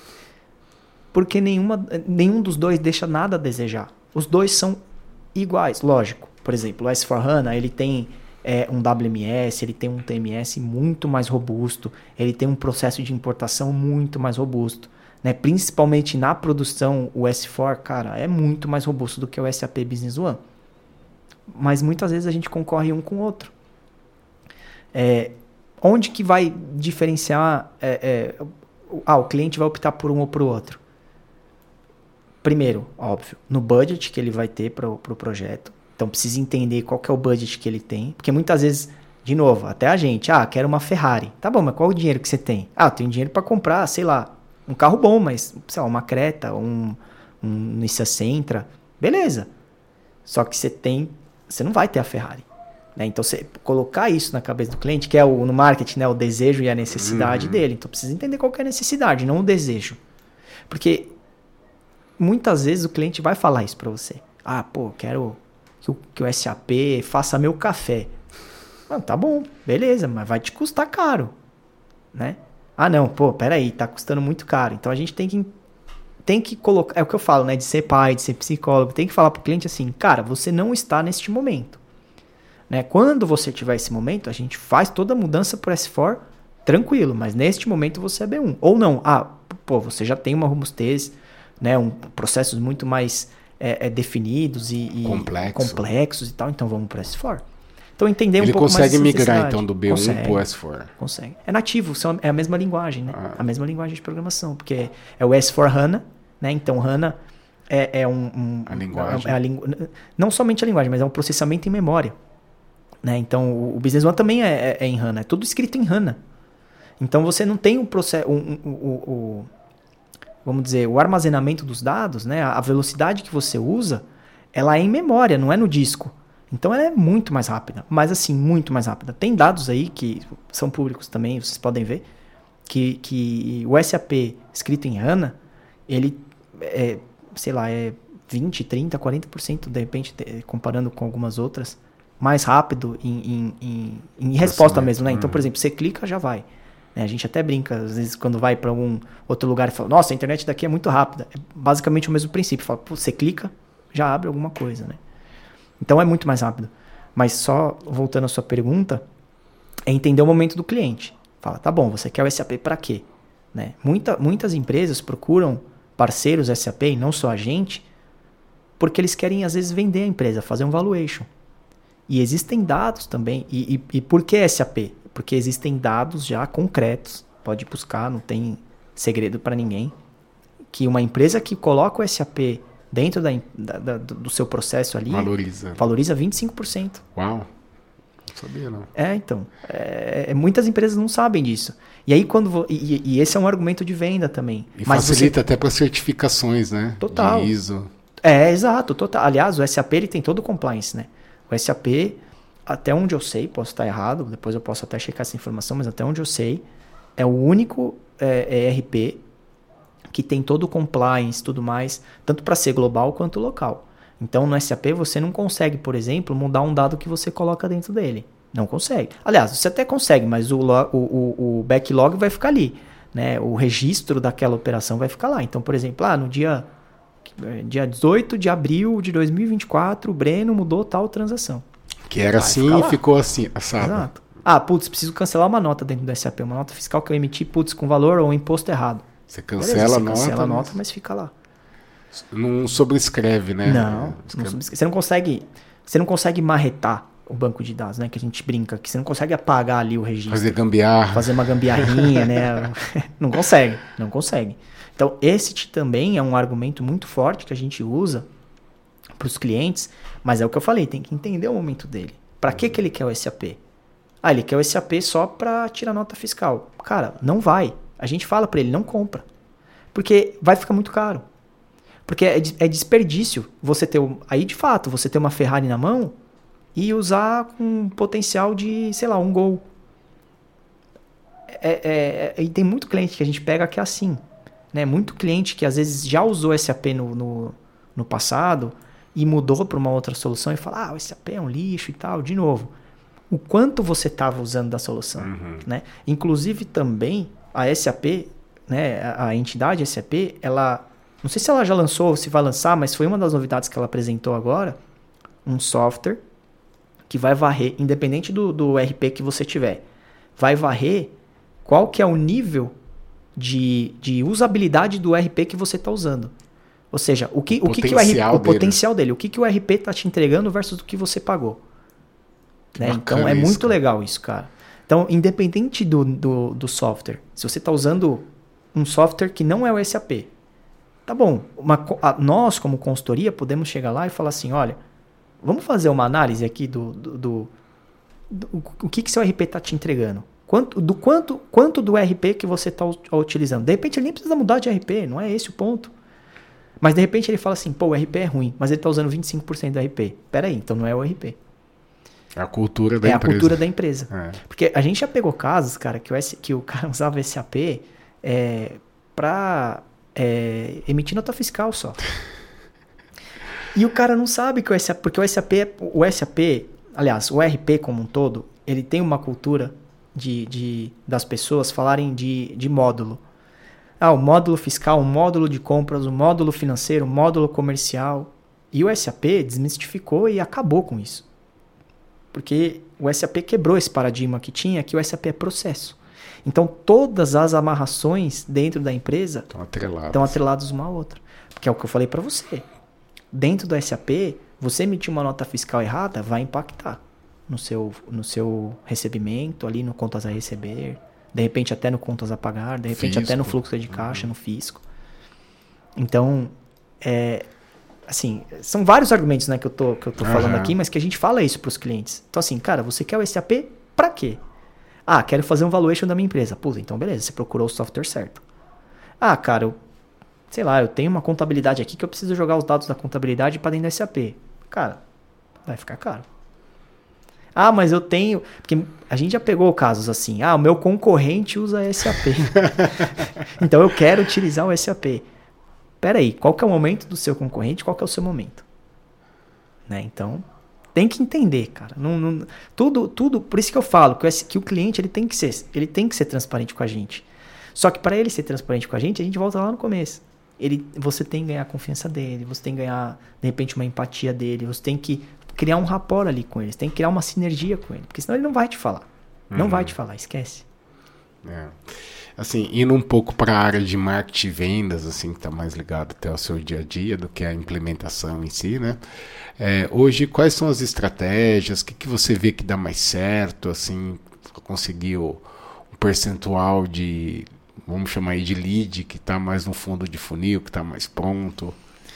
Porque nenhuma, nenhum dos dois deixa nada a desejar. Os dois são iguais, lógico. Por exemplo, o S quatro HANA, ele tem é, um W M S, ele tem um T M S muito mais robusto, ele tem um processo de importação muito mais robusto. Né? Principalmente na produção, o S quatro, cara, é muito mais robusto do que o S A P Business One. Mas muitas vezes a gente concorre um com o outro. É, onde que vai diferenciar... É, é, ah, o cliente vai optar por um ou por outro. Primeiro, óbvio, no budget que ele vai ter para o pro projeto. Então precisa entender qual que é o budget que ele tem. Porque muitas vezes, de novo, até a gente, ah, quero uma Ferrari. Tá bom, mas qual o dinheiro que você tem? Ah, eu tenho dinheiro para comprar, sei lá, um carro bom, mas, sei lá, uma Creta, um, um Nissan Sentra. Beleza. Só que você tem, você não vai ter a Ferrari. Né? Então, você colocar isso na cabeça do cliente, que é o, no marketing, né, o desejo e a necessidade uhum. dele. Então, precisa entender qual que é a necessidade, não o desejo. Porque muitas vezes o cliente vai falar isso para você. Ah, pô, quero que o, que o S A P faça meu café. Ah, tá bom, beleza, mas vai te custar caro. Né? Ah, não, pô, peraí, tá custando muito caro. Então, a gente tem que, tem que colocar... É o que eu falo, né? De ser pai, de ser psicólogo. Tem que falar pro cliente assim, cara, você não está neste momento. Né? Quando você tiver esse momento, a gente faz toda a mudança para S quatro tranquilo, mas neste momento você é B um. Ou não, ah, pô, você já tem uma robustez, né? um, processos muito mais é, é, definidos e, e Complexo. complexos e tal, então vamos para S quatro. Então entender Ele um pouco mais consegue migrar então do B um para o S quatro. Consegue. É nativo, são, é a mesma linguagem, né? Ah. A mesma linguagem de programação, porque é o S quatro HANA, né? Então HANA é, é um... um a linguagem. É a lingu... Não somente a linguagem, mas é um processamento em memória. Né? Então, o, o Business One também é, é, é em HANA, é tudo escrito em HANA. Então, você não tem um processo, um, um, um, um, vamos dizer, o armazenamento dos dados, né? A velocidade que você usa, ela é em memória, não é no disco. Então, ela é muito mais rápida, mas assim, muito mais rápida. Tem dados aí que são públicos também, vocês podem ver, que, que o S A P escrito em HANA, ele é, sei lá, é vinte, trinta, quarenta por cento, de repente, comparando com algumas outras, mais rápido em, em, em, em resposta mesmo, né? Então, por exemplo, você clica, já vai. Né? A gente até brinca, às vezes, quando vai para algum outro lugar e fala, nossa, a internet daqui é muito rápida. É basicamente o mesmo princípio. Fala, pô, você clica, já abre alguma coisa, né? Então, é muito mais rápido. Mas só, voltando à sua pergunta, é entender o momento do cliente. Fala, tá bom, você quer o S A P para quê? Né? Muita, muitas empresas procuram parceiros S A P, e não só a gente, porque eles querem, às vezes, vender a empresa, fazer um valuation. E existem dados também. E, e, e por que S A P? Porque existem dados já concretos. Pode buscar, não tem segredo para ninguém. Que uma empresa que coloca o S A P dentro da, da, da, do seu processo ali... Valoriza. Valoriza vinte e cinco por cento. Uau. Não sabia, não. É, então. É, é, muitas empresas não sabem disso. E aí, quando... Vo, e, e esse é um argumento de venda também. E Mas facilita você... até para certificações, né? Total. De I S O. É, exato. Total. Aliás, o S A P ele tem todo o compliance, né? O S A P, até onde eu sei, posso estar errado, depois eu posso até checar essa informação, mas até onde eu sei, é o único é, E R P que tem todo o compliance e tudo mais, tanto para ser global quanto local. Então, no S A P, você não consegue, por exemplo, mudar um dado que você coloca dentro dele. Não consegue. Aliás, você até consegue, mas o, o, o, o backlog vai ficar ali. Né? O registro daquela operação vai ficar lá. Então, por exemplo, ah, no dia... dia dezoito de abril de dois mil e vinte e quatro, o Breno mudou tal transação. Que era vai assim e ficou assim, assado. Exato. Ah, putz, preciso cancelar uma nota dentro do S A P, uma nota fiscal que eu emiti, putz, com valor ou imposto errado. Você cancela Beleza, você a nota. cancela a nota, mas fica lá. Não sobrescreve, né? Não, não sobrescreve. Você não consegue, você não consegue marretar o banco de dados, né? Que a gente brinca, que você não consegue apagar ali o registro. Fazer gambiarra. Fazer uma gambiarrinha, né? Não consegue, não consegue. Então, esse também é um argumento muito forte que a gente usa para os clientes, mas é o que eu falei, tem que entender o momento dele. Para que, que ele quer o S A P? Ah, ele quer o S A P só para tirar nota fiscal. Cara, não vai. A gente fala para ele, não compra. Porque vai ficar muito caro. Porque é, é desperdício você ter, aí de fato, você ter uma Ferrari na mão e usar com potencial de, sei lá, um Gol. É, é, é, e tem muito cliente que a gente pega que é assim. né? Muito cliente que às vezes já usou S A P no, no, no passado e mudou para uma outra solução e fala, ah, o S A P é um lixo e tal, de novo. O quanto você estava usando da solução, Uhum. né? Inclusive também a S A P, né, a, a entidade S A P, ela, não sei se ela já lançou ou se vai lançar, mas foi uma das novidades que ela apresentou agora, um software que vai varrer, independente do, do R P que você tiver, vai varrer qual que é o nível de, de usabilidade do R P que você está usando. Ou seja, o que o, que que o, R P, o potencial dele, o que, que o R P está te entregando versus o que você pagou. Né? Então é isso, muito cara. legal isso, cara. Então, independente do, do, do software, se você está usando um software que não é o S A P, tá bom. Uma, a, nós, como consultoria, podemos chegar lá e falar assim, olha, vamos fazer uma análise aqui do, do, do, do o que, que seu R P está te entregando. Quanto do, quanto, quanto do R P que você está utilizando. De repente ele nem precisa mudar de R P, não é esse o ponto. Mas de repente ele fala assim, pô, o R P é ruim, mas ele está usando vinte e cinco por cento do R P. Pera aí, então não é o R P. É a cultura da é empresa. É a cultura da empresa. É. Porque a gente já pegou casos, cara, que o, S, que o cara usava S A P é, para é, emitir nota fiscal só. E o cara não sabe que o S A P... Porque o S A P, o S A P, aliás, o R P como um todo, ele tem uma cultura de, de, das pessoas falarem de, de módulo. Ah, o módulo fiscal, o módulo de compras, o módulo financeiro, o módulo comercial. E o S A P desmistificou e acabou com isso. Porque o S A P quebrou esse paradigma que tinha, que o S A P é processo. Então, todas as amarrações dentro da empresa Estão atreladas. estão atreladas uma à outra. Porque é o que eu falei para você. Dentro do S A P, você emitir uma nota fiscal errada vai impactar no seu, no seu recebimento, ali no contas a receber, de repente até no contas a pagar, de repente fisco. Até no fluxo de caixa, uhum. no fisco. Então, é... assim, são vários argumentos, né, que eu tô, que eu tô uhum. falando aqui, mas que a gente fala isso para os clientes. Então, assim, cara, você quer o S A P para quê? Ah, quero fazer um valuation da minha empresa. Puta, então beleza, você procurou o software certo. Ah, cara, eu, sei lá, eu tenho uma contabilidade aqui que eu preciso jogar os dados da contabilidade para dentro do S A P. Cara, vai ficar caro. Ah, mas eu tenho... Porque a gente já pegou casos assim. Ah, o meu concorrente usa S A P. Então eu quero utilizar o S A P. Pera aí, qual que é o momento do seu concorrente? Qual que é o seu momento? Né? Então, tem que entender, cara. Não, não, tudo, tudo, por isso que eu falo que, esse, que o cliente ele tem, que ser, ele tem que ser transparente com a gente. Só que para ele ser transparente com a gente, a gente volta lá no começo. Ele, você tem que ganhar a confiança dele, você tem que ganhar, de repente, uma empatia dele, você tem que criar um rapport ali com ele, você tem que criar uma sinergia com ele, porque senão ele não vai te falar. Não uhum. vai te falar, esquece. É. Assim, indo um pouco para a área de marketing e vendas, assim, que está mais ligado até ao seu dia a dia do que a implementação em si, né? É, hoje, quais são as estratégias? O que, que você vê que dá mais certo, assim, conseguir o, um percentual de, vamos chamar aí de lead, que está mais no fundo de funil, que está mais pronto?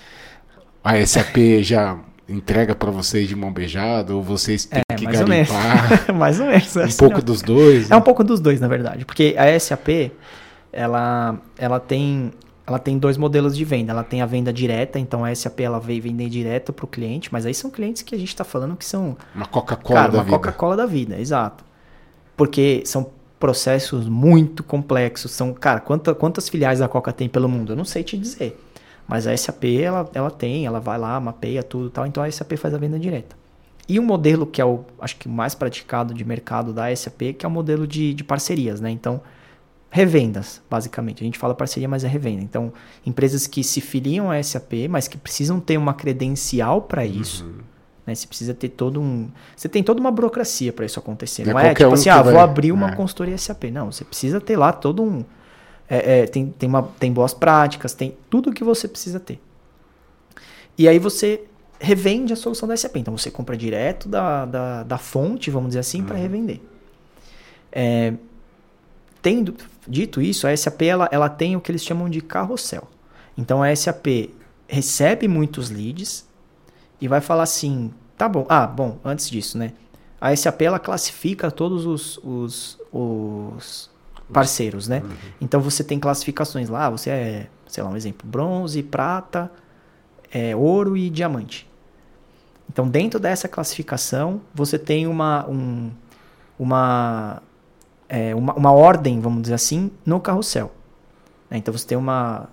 A S A P já entrega para vocês de mão beijada, ou vocês têm é, que mais garimpar? Ou mais ou menos. Um pouco dos dois? Né? É um pouco dos dois, na verdade. Porque a S A P, ela, ela, tem, ela tem dois modelos de venda. Ela tem a venda direta, então a S A P ela veio vender direto para o cliente, mas aí são clientes que a gente está falando que são... Uma Coca-Cola cara, da uma vida. Uma Coca-Cola da vida, exato. Porque são processos muito complexos. São, cara, quanta, quantas filiais a Coca tem pelo mundo? Eu não sei te dizer. Mas a S A P, ela, ela tem, ela vai lá, mapeia tudo e tal, então a S A P faz a venda direta. E um modelo que é o, acho que o mais praticado de mercado da S A P, que é o modelo de, de parcerias, né? Então, revendas, basicamente. A gente fala parceria, mas é revenda. Então, empresas que se filiam à S A P, mas que precisam ter uma credencial para isso, uhum. né? Você precisa ter todo um... Você tem toda uma burocracia para isso acontecer. Não é, é tipo um assim, ah, vai... vou abrir uma é. consultoria S A P. Não, você precisa ter lá todo um... É, é, tem, tem, uma, tem boas práticas, tem tudo o que você precisa ter. E aí você revende a solução da S A P. Então você compra direto da, da, da fonte, vamos dizer assim, uhum. para revender. É, tendo dito isso, a S A P ela, ela tem o que eles chamam de carrossel. Então a S A P recebe muitos leads e vai falar assim, tá bom, ah, bom, antes disso, né? A S A P ela classifica todos os, os, os parceiros, né? Uhum. Então você tem classificações lá, você é, sei lá, um exemplo, bronze, prata, é, ouro e diamante. Então dentro dessa classificação você tem uma, um, uma, é, uma, uma ordem, vamos dizer assim, no carrossel. Né? Então você tem uma...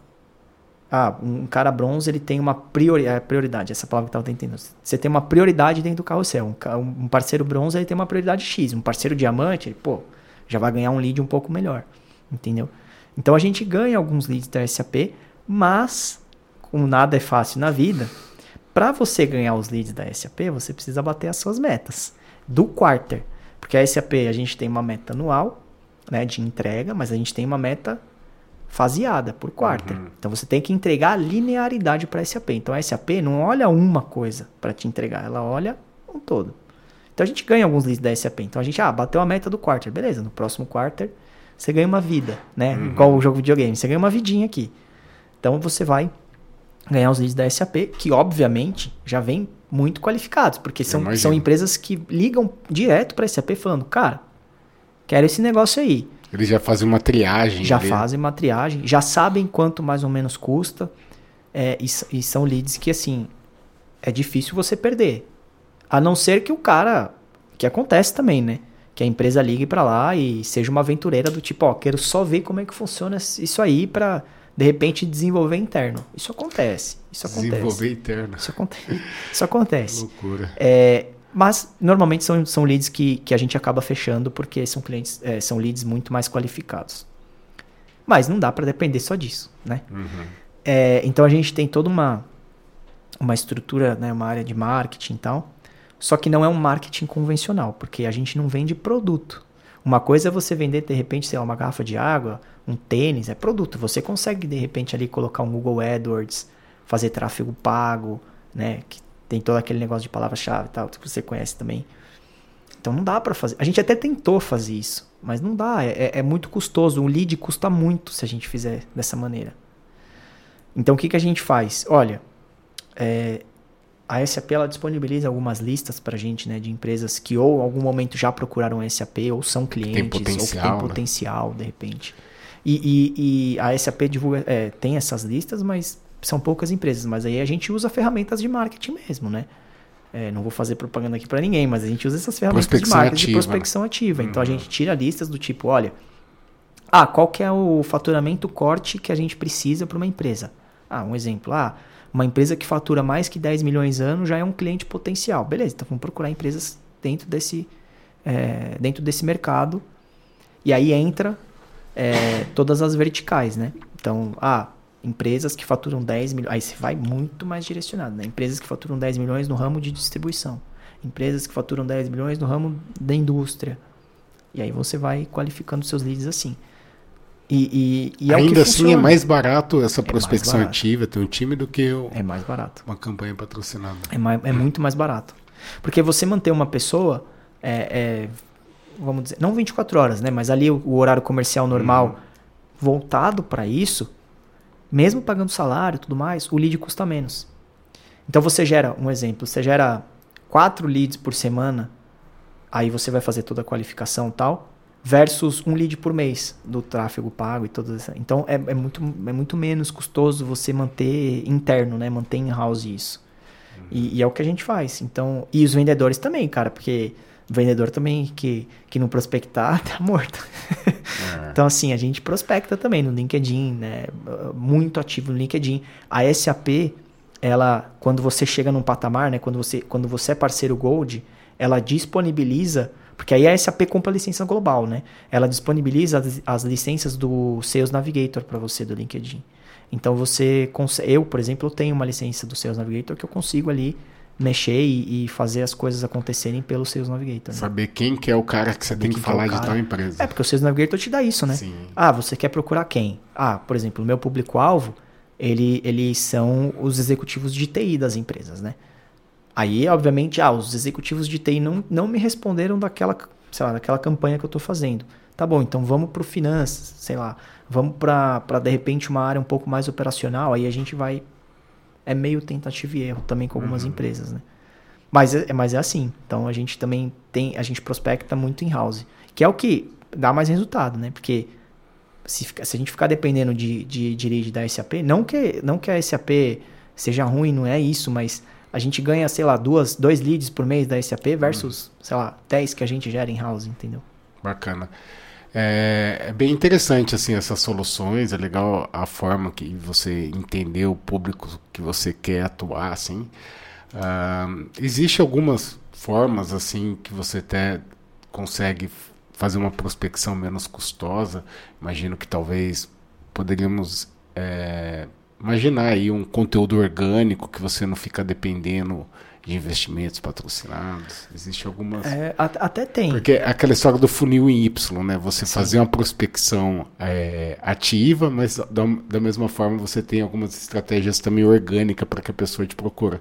Ah, um cara bronze, ele tem uma priori... é, prioridade, essa palavra que eu estava tentando. Você tem uma prioridade dentro do carrossel. Um, ca- um parceiro bronze, ele tem uma prioridade X. Um parceiro diamante, ele, pô, já vai ganhar um lead um pouco melhor. Entendeu? Então a gente ganha alguns leads da S A P, mas, como nada é fácil na vida, para você ganhar os leads da S A P, você precisa bater as suas metas do quarter. Porque a S A P, a gente tem uma meta anual, né, de entrega, mas a gente tem uma meta faseada por quarter. Uhum. Então você tem que entregar a linearidade para a S A P. Então a S A P não olha uma coisa para te entregar, ela olha um todo. Então a gente ganha alguns leads da S A P. Então a gente, ah, bateu a meta do quarter, beleza, no próximo quarter você ganha uma vida, né? Uhum. Igual o jogo de videogame, você ganha uma vidinha aqui. Então você vai ganhar os leads da S A P, que obviamente já vem muito qualificados, porque são, são empresas que ligam direto para a S A P falando, cara, quero esse negócio aí. Eles já fazem uma triagem. Já ali. fazem uma triagem, já sabem quanto mais ou menos custa, é, e, e são leads que, assim, é difícil você perder. A não ser que o cara, que acontece também, né? Que a empresa ligue para lá e seja uma aventureira do tipo, ó, quero só ver como é que funciona isso aí para, de repente, desenvolver interno. Isso acontece. Isso acontece. Desenvolver interno. Isso acontece. Isso acontece. Loucura. É, mas, normalmente, são, são leads que, que a gente acaba fechando porque são, clientes, é, são leads muito mais qualificados. Mas não dá para depender só disso, né? Uhum. É, então, a gente tem toda uma, uma estrutura, né, uma área de marketing e tal. Só que não é um marketing convencional, porque a gente não vende produto. Uma coisa é você vender, de repente, sei lá, uma garrafa de água, um tênis, é produto. Você consegue, de repente, ali colocar um Google AdWords, fazer tráfego pago, né? Que tem todo aquele negócio de palavra-chave e tal, que você conhece também. Então não dá para fazer. A gente até tentou fazer isso, mas não dá. É, é muito custoso. Um lead custa muito se a gente fizer dessa maneira. Então o que, que a gente faz? Olha, é... a S A P ela disponibiliza algumas listas para a gente, né, de empresas que ou em algum momento já procuraram a S A P ou são clientes, tem potencial, ou que tem né? potencial, de repente. E, e, e a S A P divulga, é, tem essas listas, mas são poucas empresas. Mas aí a gente usa ferramentas de marketing mesmo, né? É, não vou fazer propaganda aqui para ninguém, mas a gente usa essas ferramentas prospecção de marketing ativa, de prospecção ativa. Uhum. Então a gente tira listas do tipo, olha, ah, qual que é o faturamento corte que a gente precisa para uma empresa? Ah, um exemplo, ah, uma empresa que fatura mais que dez milhões ano já é um cliente potencial. Beleza, então vamos procurar empresas dentro desse, é, dentro desse mercado. E aí entra é, todas as verticais, né? Então, ah, empresas que faturam dez milhões. Aí você vai muito mais direcionado, né? Empresas que faturam dez milhões no ramo de distribuição. Empresas que faturam dez milhões no ramo da indústria. E aí você vai qualificando seus leads assim. E, e, e é Ainda o que assim funciona. é mais barato essa É prospecção mais barato. ativa, ter um time, do que o, É mais barato. uma campanha patrocinada. É, mais, é muito mais barato. Porque você manter uma pessoa, é, é, vamos dizer, não vinte e quatro horas, né? Mas ali o, o horário comercial normal Uhum. voltado para isso, mesmo pagando salário e tudo mais, o lead custa menos. Então você gera, um exemplo, você gera quatro leads por semana, aí você vai fazer toda a qualificação e tal, versus um lead por mês do tráfego pago e todas essas. Então é, é, muito, é muito menos custoso você manter interno, né? Manter in-house isso. Uhum. E, e é o que a gente faz. Então, e os vendedores também, cara, porque o vendedor também que, que não prospectar tá morto. É. Então, assim, a gente prospecta também no LinkedIn, né? Muito ativo no LinkedIn. A S A P, ela, quando você chega num patamar, né? Quando você, quando você é parceiro Gold, ela disponibiliza. Porque aí a S A P compra a licença global, né? Ela disponibiliza as, as licenças do Sales Navigator para você do LinkedIn. Então você consegue, eu, por exemplo, eu tenho uma licença do Sales Navigator que eu consigo ali mexer e, e fazer as coisas acontecerem pelo Sales Navigator. Né? Saber quem que é o cara que você Saber tem que falar é de tal empresa. É, porque o Sales Navigator te dá isso, né? Sim. Ah, você quer procurar quem? Ah, por exemplo, o meu público-alvo, ele, eles são os executivos de T I das empresas, né? Aí, obviamente, ah, os executivos de T I não, não me responderam daquela, sei lá, daquela campanha que eu estou fazendo. Tá bom, então vamos para o finanças, sei lá, vamos para, de repente, uma área um pouco mais operacional, aí a gente vai... É meio tentativa e erro também com algumas uhum. empresas, né? Mas é, mas é assim, então a gente também tem, a gente prospecta muito in-house, que é o que dá mais resultado, né? Porque se, se a gente ficar dependendo de, de, de lead da S A P, não que, não que a S A P seja ruim, não é isso, mas... A gente ganha, sei lá, duas, dois leads por mês da S A P versus, hum. sei lá, dez que a gente gera em house, entendeu? Bacana. É, é bem interessante assim essas soluções, é legal a forma que você entendeu o público que você quer atuar, assim. Uh, existe algumas formas assim que você até consegue fazer uma prospecção menos custosa. Imagino que talvez poderíamos é, imaginar aí um conteúdo orgânico que você não fica dependendo de investimentos patrocinados. Existe algumas... É, até tem. Porque é aquela história do funil em Y, né? Você Sim. fazer uma prospecção é, ativa, mas da, da mesma forma você tem algumas estratégias também orgânicas para que a pessoa te procure.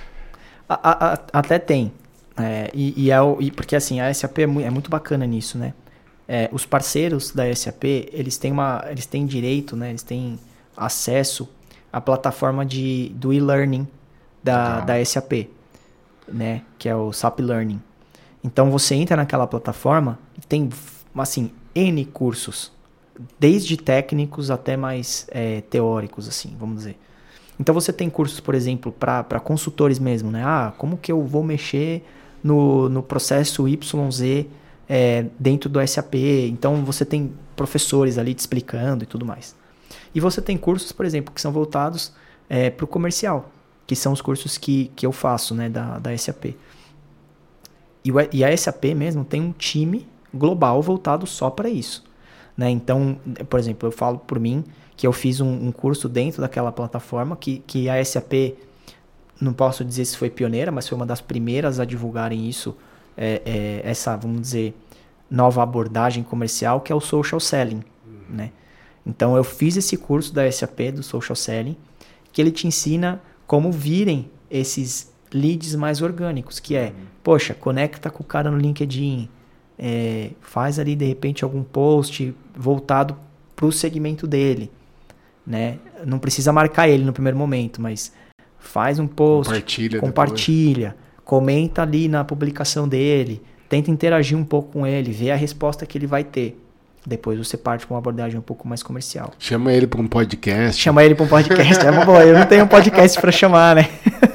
A, a, até tem. É, e, e, é o, e porque assim, a S A P é muito, é muito bacana nisso, né? É, os parceiros da S A P, eles têm, uma, eles têm direito, né? Eles têm acesso à plataforma de, do e-learning da, da S A P. Né, que é o S A P Learning. Então você entra naquela plataforma e tem assim N cursos, desde técnicos até mais é, teóricos, assim, vamos dizer. Então você tem cursos, por exemplo, para consultores mesmo, né? Ah, como que eu vou mexer no, no processo Y Z é, dentro do S A P? Então você tem professores ali te explicando e tudo mais. E você tem cursos, por exemplo, que são voltados é, para o comercial, que são os cursos que, que eu faço, né, da, da S A P. E, o, e a S A P mesmo tem um time global voltado só para isso. Né? Então, por exemplo, eu falo por mim que eu fiz um, um curso dentro daquela plataforma que, que a S A P, não posso dizer se foi pioneira, mas foi uma das primeiras a divulgarem isso, é, é, essa, vamos dizer, nova abordagem comercial, que é o Social Selling. Uhum. Né? Então, eu fiz esse curso da S A P, do Social Selling, que ele te ensina como virem esses leads mais orgânicos, que é, uhum. poxa, conecta com o cara no LinkedIn, é, faz ali de repente algum post voltado para o segmento dele, né? Não precisa marcar ele no primeiro momento, mas faz um post, compartilha, compartilha comenta ali na publicação dele, tenta interagir um pouco com ele, vê a resposta que ele vai ter. Depois você parte com uma abordagem um pouco mais comercial. Chama ele para um podcast. Chama ele para um podcast. É uma boa. Eu não tenho um podcast para chamar, né?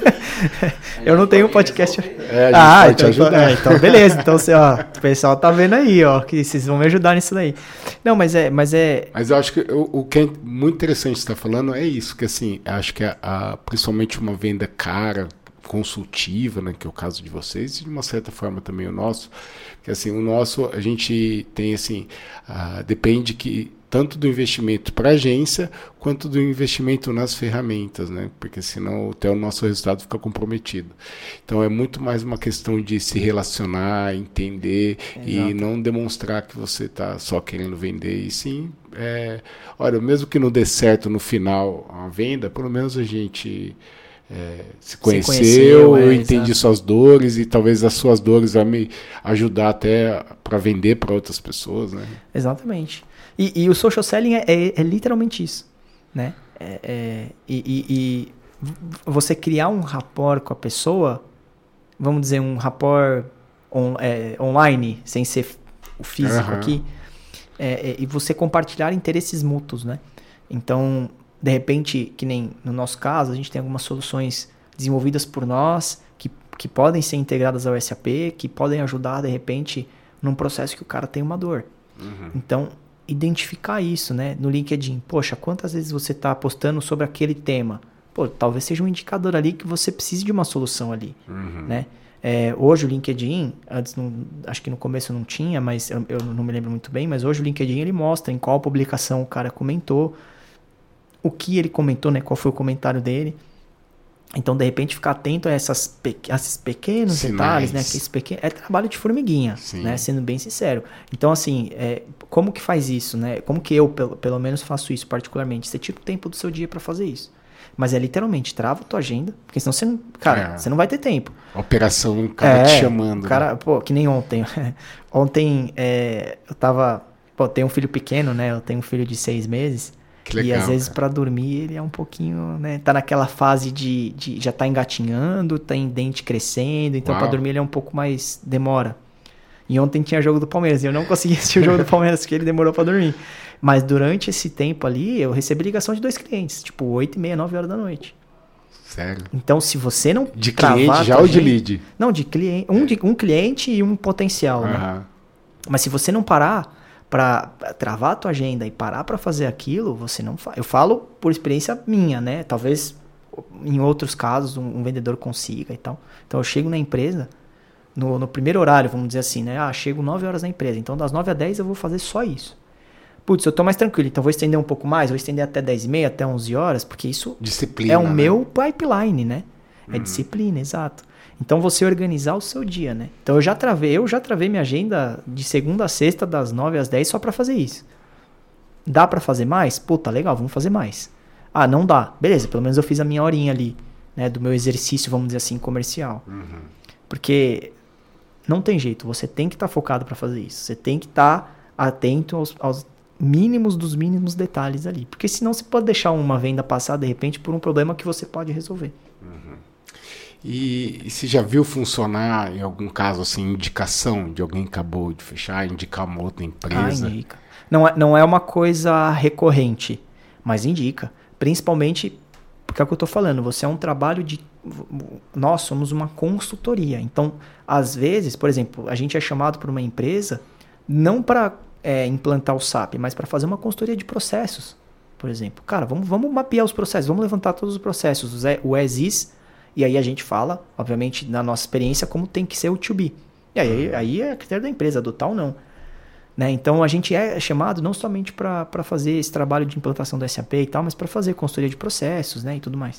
Eu não tenho um podcast. É, a gente ah, pode então, te ajudar. É, então beleza. Então você, ó, o pessoal tá vendo aí, ó, que vocês vão me ajudar nisso daí. Não, mas é, mas é. Mas eu acho que o, o que é muito interessante estar falando é isso, que assim, acho que a, a, principalmente uma venda cara, consultiva, né, que é o caso de vocês, e de uma certa forma também o nosso, que assim, o nosso, a gente tem assim, uh, depende que tanto do investimento para a agência, quanto do investimento nas ferramentas, né, porque senão até o nosso resultado fica comprometido. Então é muito mais uma questão de se relacionar, entender, Exato. E não demonstrar que você está só querendo vender, e sim, é, olha, mesmo que não dê certo no final a venda, pelo menos a gente... É, se conheceu, se conheceu eu é, entendi exato. Suas dores e talvez as suas dores vão me ajudar até para vender para outras pessoas, né? Exatamente. E, e o social selling é, é, é literalmente isso, né? É, é, e, e, e você criar um rapport com a pessoa, vamos dizer um rapport on, é, online, sem ser o físico uhum. aqui, é, é, e você compartilhar interesses mútuos, né? Então de repente, que nem no nosso caso, a gente tem algumas soluções desenvolvidas por nós que, que podem ser integradas ao S A P, que podem ajudar, de repente, num processo que o cara tem uma dor. Uhum. Então, identificar isso, né, no LinkedIn. Poxa, quantas vezes você está postando sobre aquele tema? Pô, talvez seja um indicador ali que você precise de uma solução ali, uhum. né? É, hoje o LinkedIn, antes não, acho que no começo não tinha, mas eu, eu não me lembro muito bem, mas hoje o LinkedIn ele mostra em qual publicação o cara comentou, o que ele comentou, né? Qual foi o comentário dele. Então, de repente, ficar atento a, essas pe- a esses pequenos Sinais. detalhes, né? Aqueles pequenos... É trabalho de formiguinha, Sim. né? Sendo bem sincero. Então, assim, é... como que faz isso, né? Como que eu, pelo, pelo menos, faço isso particularmente? Você tira o tempo do seu dia para fazer isso. Mas é literalmente, trava a tua agenda, porque senão você não... Cara, é. você não vai ter tempo. A operação, o cara é, te chamando. Cara, né? Pô, que nem ontem. Ontem, é, eu tava... Pô, eu tenho um filho pequeno, né? Eu tenho um filho de seis meses... Que legal, e às vezes para dormir ele é um pouquinho, né? Tá naquela fase de, de já tá engatinhando, tem dente crescendo, então para dormir ele é um pouco mais demora. E ontem tinha jogo do Palmeiras e eu não consegui assistir o jogo do Palmeiras porque ele demorou para dormir. Mas durante esse tempo ali eu recebi ligação de dois clientes, tipo oito e meia, nove horas da noite. Sério? Então se você não de cliente já ou de lead? Não, de cliente, um, de, um cliente e um potencial, uhum. né? Mas se você não parar para travar a tua agenda e parar para fazer aquilo, você não faz. Eu falo por experiência minha, né? Talvez em outros casos um, um vendedor consiga e tal. Então eu chego na empresa, no, no primeiro horário, vamos dizer assim, né? Ah, chego nove horas na empresa, então das nove a dez eu vou fazer só isso. Putz, eu tô mais tranquilo, então vou estender um pouco mais, vou estender até dez e meia, até onze horas, porque isso disciplina, é o né? meu pipeline, né? É uhum. disciplina, exato. Então você organizar o seu dia, né? Então eu já travei, eu já travei minha agenda de segunda a sexta, das nove às dez, só pra fazer isso. Dá pra fazer mais? Puta, legal, vamos fazer mais. Ah, não dá. Beleza, pelo menos eu fiz a minha horinha ali, né? Do meu exercício, vamos dizer assim, comercial. Uhum. Porque não tem jeito, você tem que estar tá focado pra fazer isso. Você tem que estar tá atento aos, aos mínimos dos mínimos detalhes ali. Porque senão você pode deixar uma venda passar, de repente, por um problema que você pode resolver. Uhum. E, e você já viu funcionar, em algum caso, assim, indicação de alguém que acabou de fechar, indicar uma outra empresa? Ah, indica. Não é, não é uma coisa recorrente, mas indica. Principalmente, porque é o que eu estou falando, você é um trabalho de... Nós somos uma consultoria. Então, às vezes, por exemplo, a gente é chamado por uma empresa não para é, implantar o S A P, mas para fazer uma consultoria de processos, por exemplo. Cara, vamos, vamos mapear os processos, vamos levantar todos os processos, o as-is. E aí a gente fala, obviamente, na nossa experiência, como tem que ser o to be. E aí, aí é critério da empresa, adotar ou não. Né? Então a gente é chamado não somente para fazer esse trabalho de implantação do S A P e tal, mas para fazer consultoria de processos, né, e tudo mais.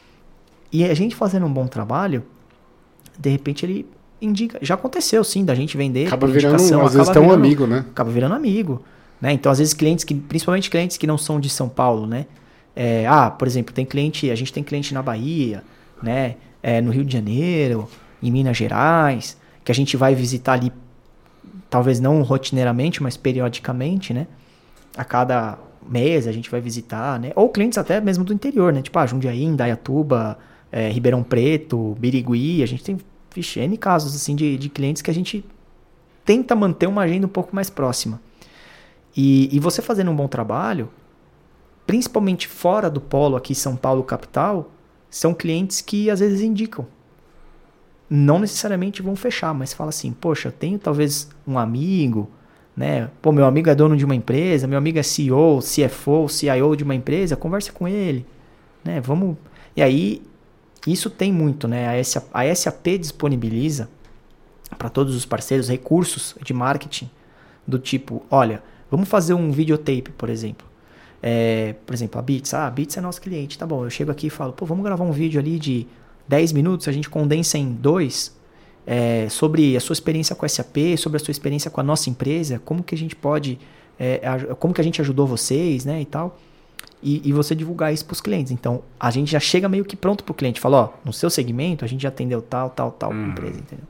E a gente fazendo um bom trabalho, de repente ele indica... Já aconteceu, sim, da gente vender... Acaba virando, às acaba vezes, até um amigo, né? Acaba virando amigo. Né? Então, às vezes, clientes, que, principalmente clientes que não são de São Paulo, né? É, ah, por exemplo, tem cliente, a gente tem cliente na Bahia... Né? É, no Rio de Janeiro, em Minas Gerais, que a gente vai visitar ali, talvez não rotineiramente, mas periodicamente, né? A cada mês a gente vai visitar, né? Ou clientes até mesmo do interior, né? Tipo, ah, Jundiaí, Indaiatuba, é, Ribeirão Preto, Birigui, a gente tem, vixe, N casos assim de, de clientes que a gente tenta manter uma agenda um pouco mais próxima. E, e você fazendo um bom trabalho, principalmente fora do polo aqui, São Paulo, capital, são clientes que às vezes indicam. Não necessariamente vão fechar, mas fala assim, poxa, eu tenho talvez um amigo, né? Pô, meu amigo é dono de uma empresa, meu amigo é C E O, C F O, C I O de uma empresa, conversa com ele, né? Vamos... E aí, isso tem muito, né? A S A P disponibiliza para todos os parceiros recursos de marketing do tipo, olha, vamos fazer um videotape, por exemplo. É, por exemplo, a Beats, ah, a Beats é nosso cliente, tá bom, eu chego aqui e falo, pô, vamos gravar um vídeo ali de dez minutos, a gente condensa em dois, é, sobre a sua experiência com a S A P, sobre a sua experiência com a nossa empresa, como que a gente pode, é, como que a gente ajudou vocês, né, e tal, e, e você divulgar isso pros clientes. Então, a gente já chega meio que pronto pro cliente, fala, ó, no seu segmento, a gente já atendeu tal, tal, tal hum. empresa, entendeu?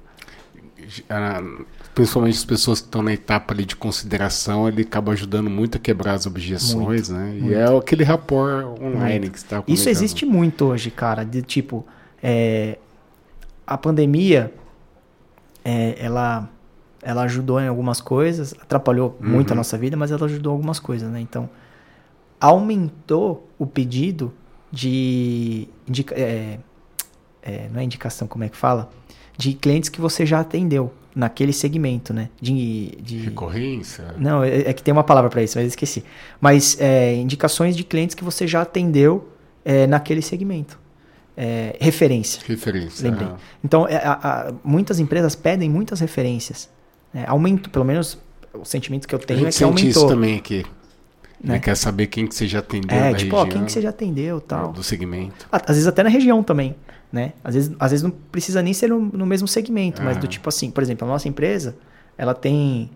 Principalmente as pessoas que estão na etapa ali de consideração, ele acaba ajudando muito a quebrar as objeções, muito, né? Muito. E é aquele rapport online muito. Que você está comentando. Isso existe muito hoje, cara, de tipo, é, a pandemia, é, ela, ela ajudou em algumas coisas, atrapalhou uhum. muito a nossa vida, mas ela ajudou em algumas coisas, né? Então, aumentou o pedido de, de é, é, não é indicação, como é que fala? De clientes que você já atendeu naquele segmento, né? De, de... recorrência? Não, é, é que tem uma palavra para isso, mas eu esqueci. Mas é, indicações de clientes que você já atendeu é, naquele segmento. É, referência. Referência. Lembrei. Ah. Então, é, a, a, muitas empresas pedem muitas referências. É, aumento, pelo menos o sentimento que eu tenho é que aumentou. A gente sente isso também aqui. Né? Né? Quer saber quem que você já atendeu é, da tipo, região. Ó, quem que você já atendeu tal. Do segmento. Às vezes até na região também. Né? Às vezes, às vezes não precisa nem ser no, no mesmo segmento, ah. mas do tipo assim, por exemplo, a nossa empresa, ela tem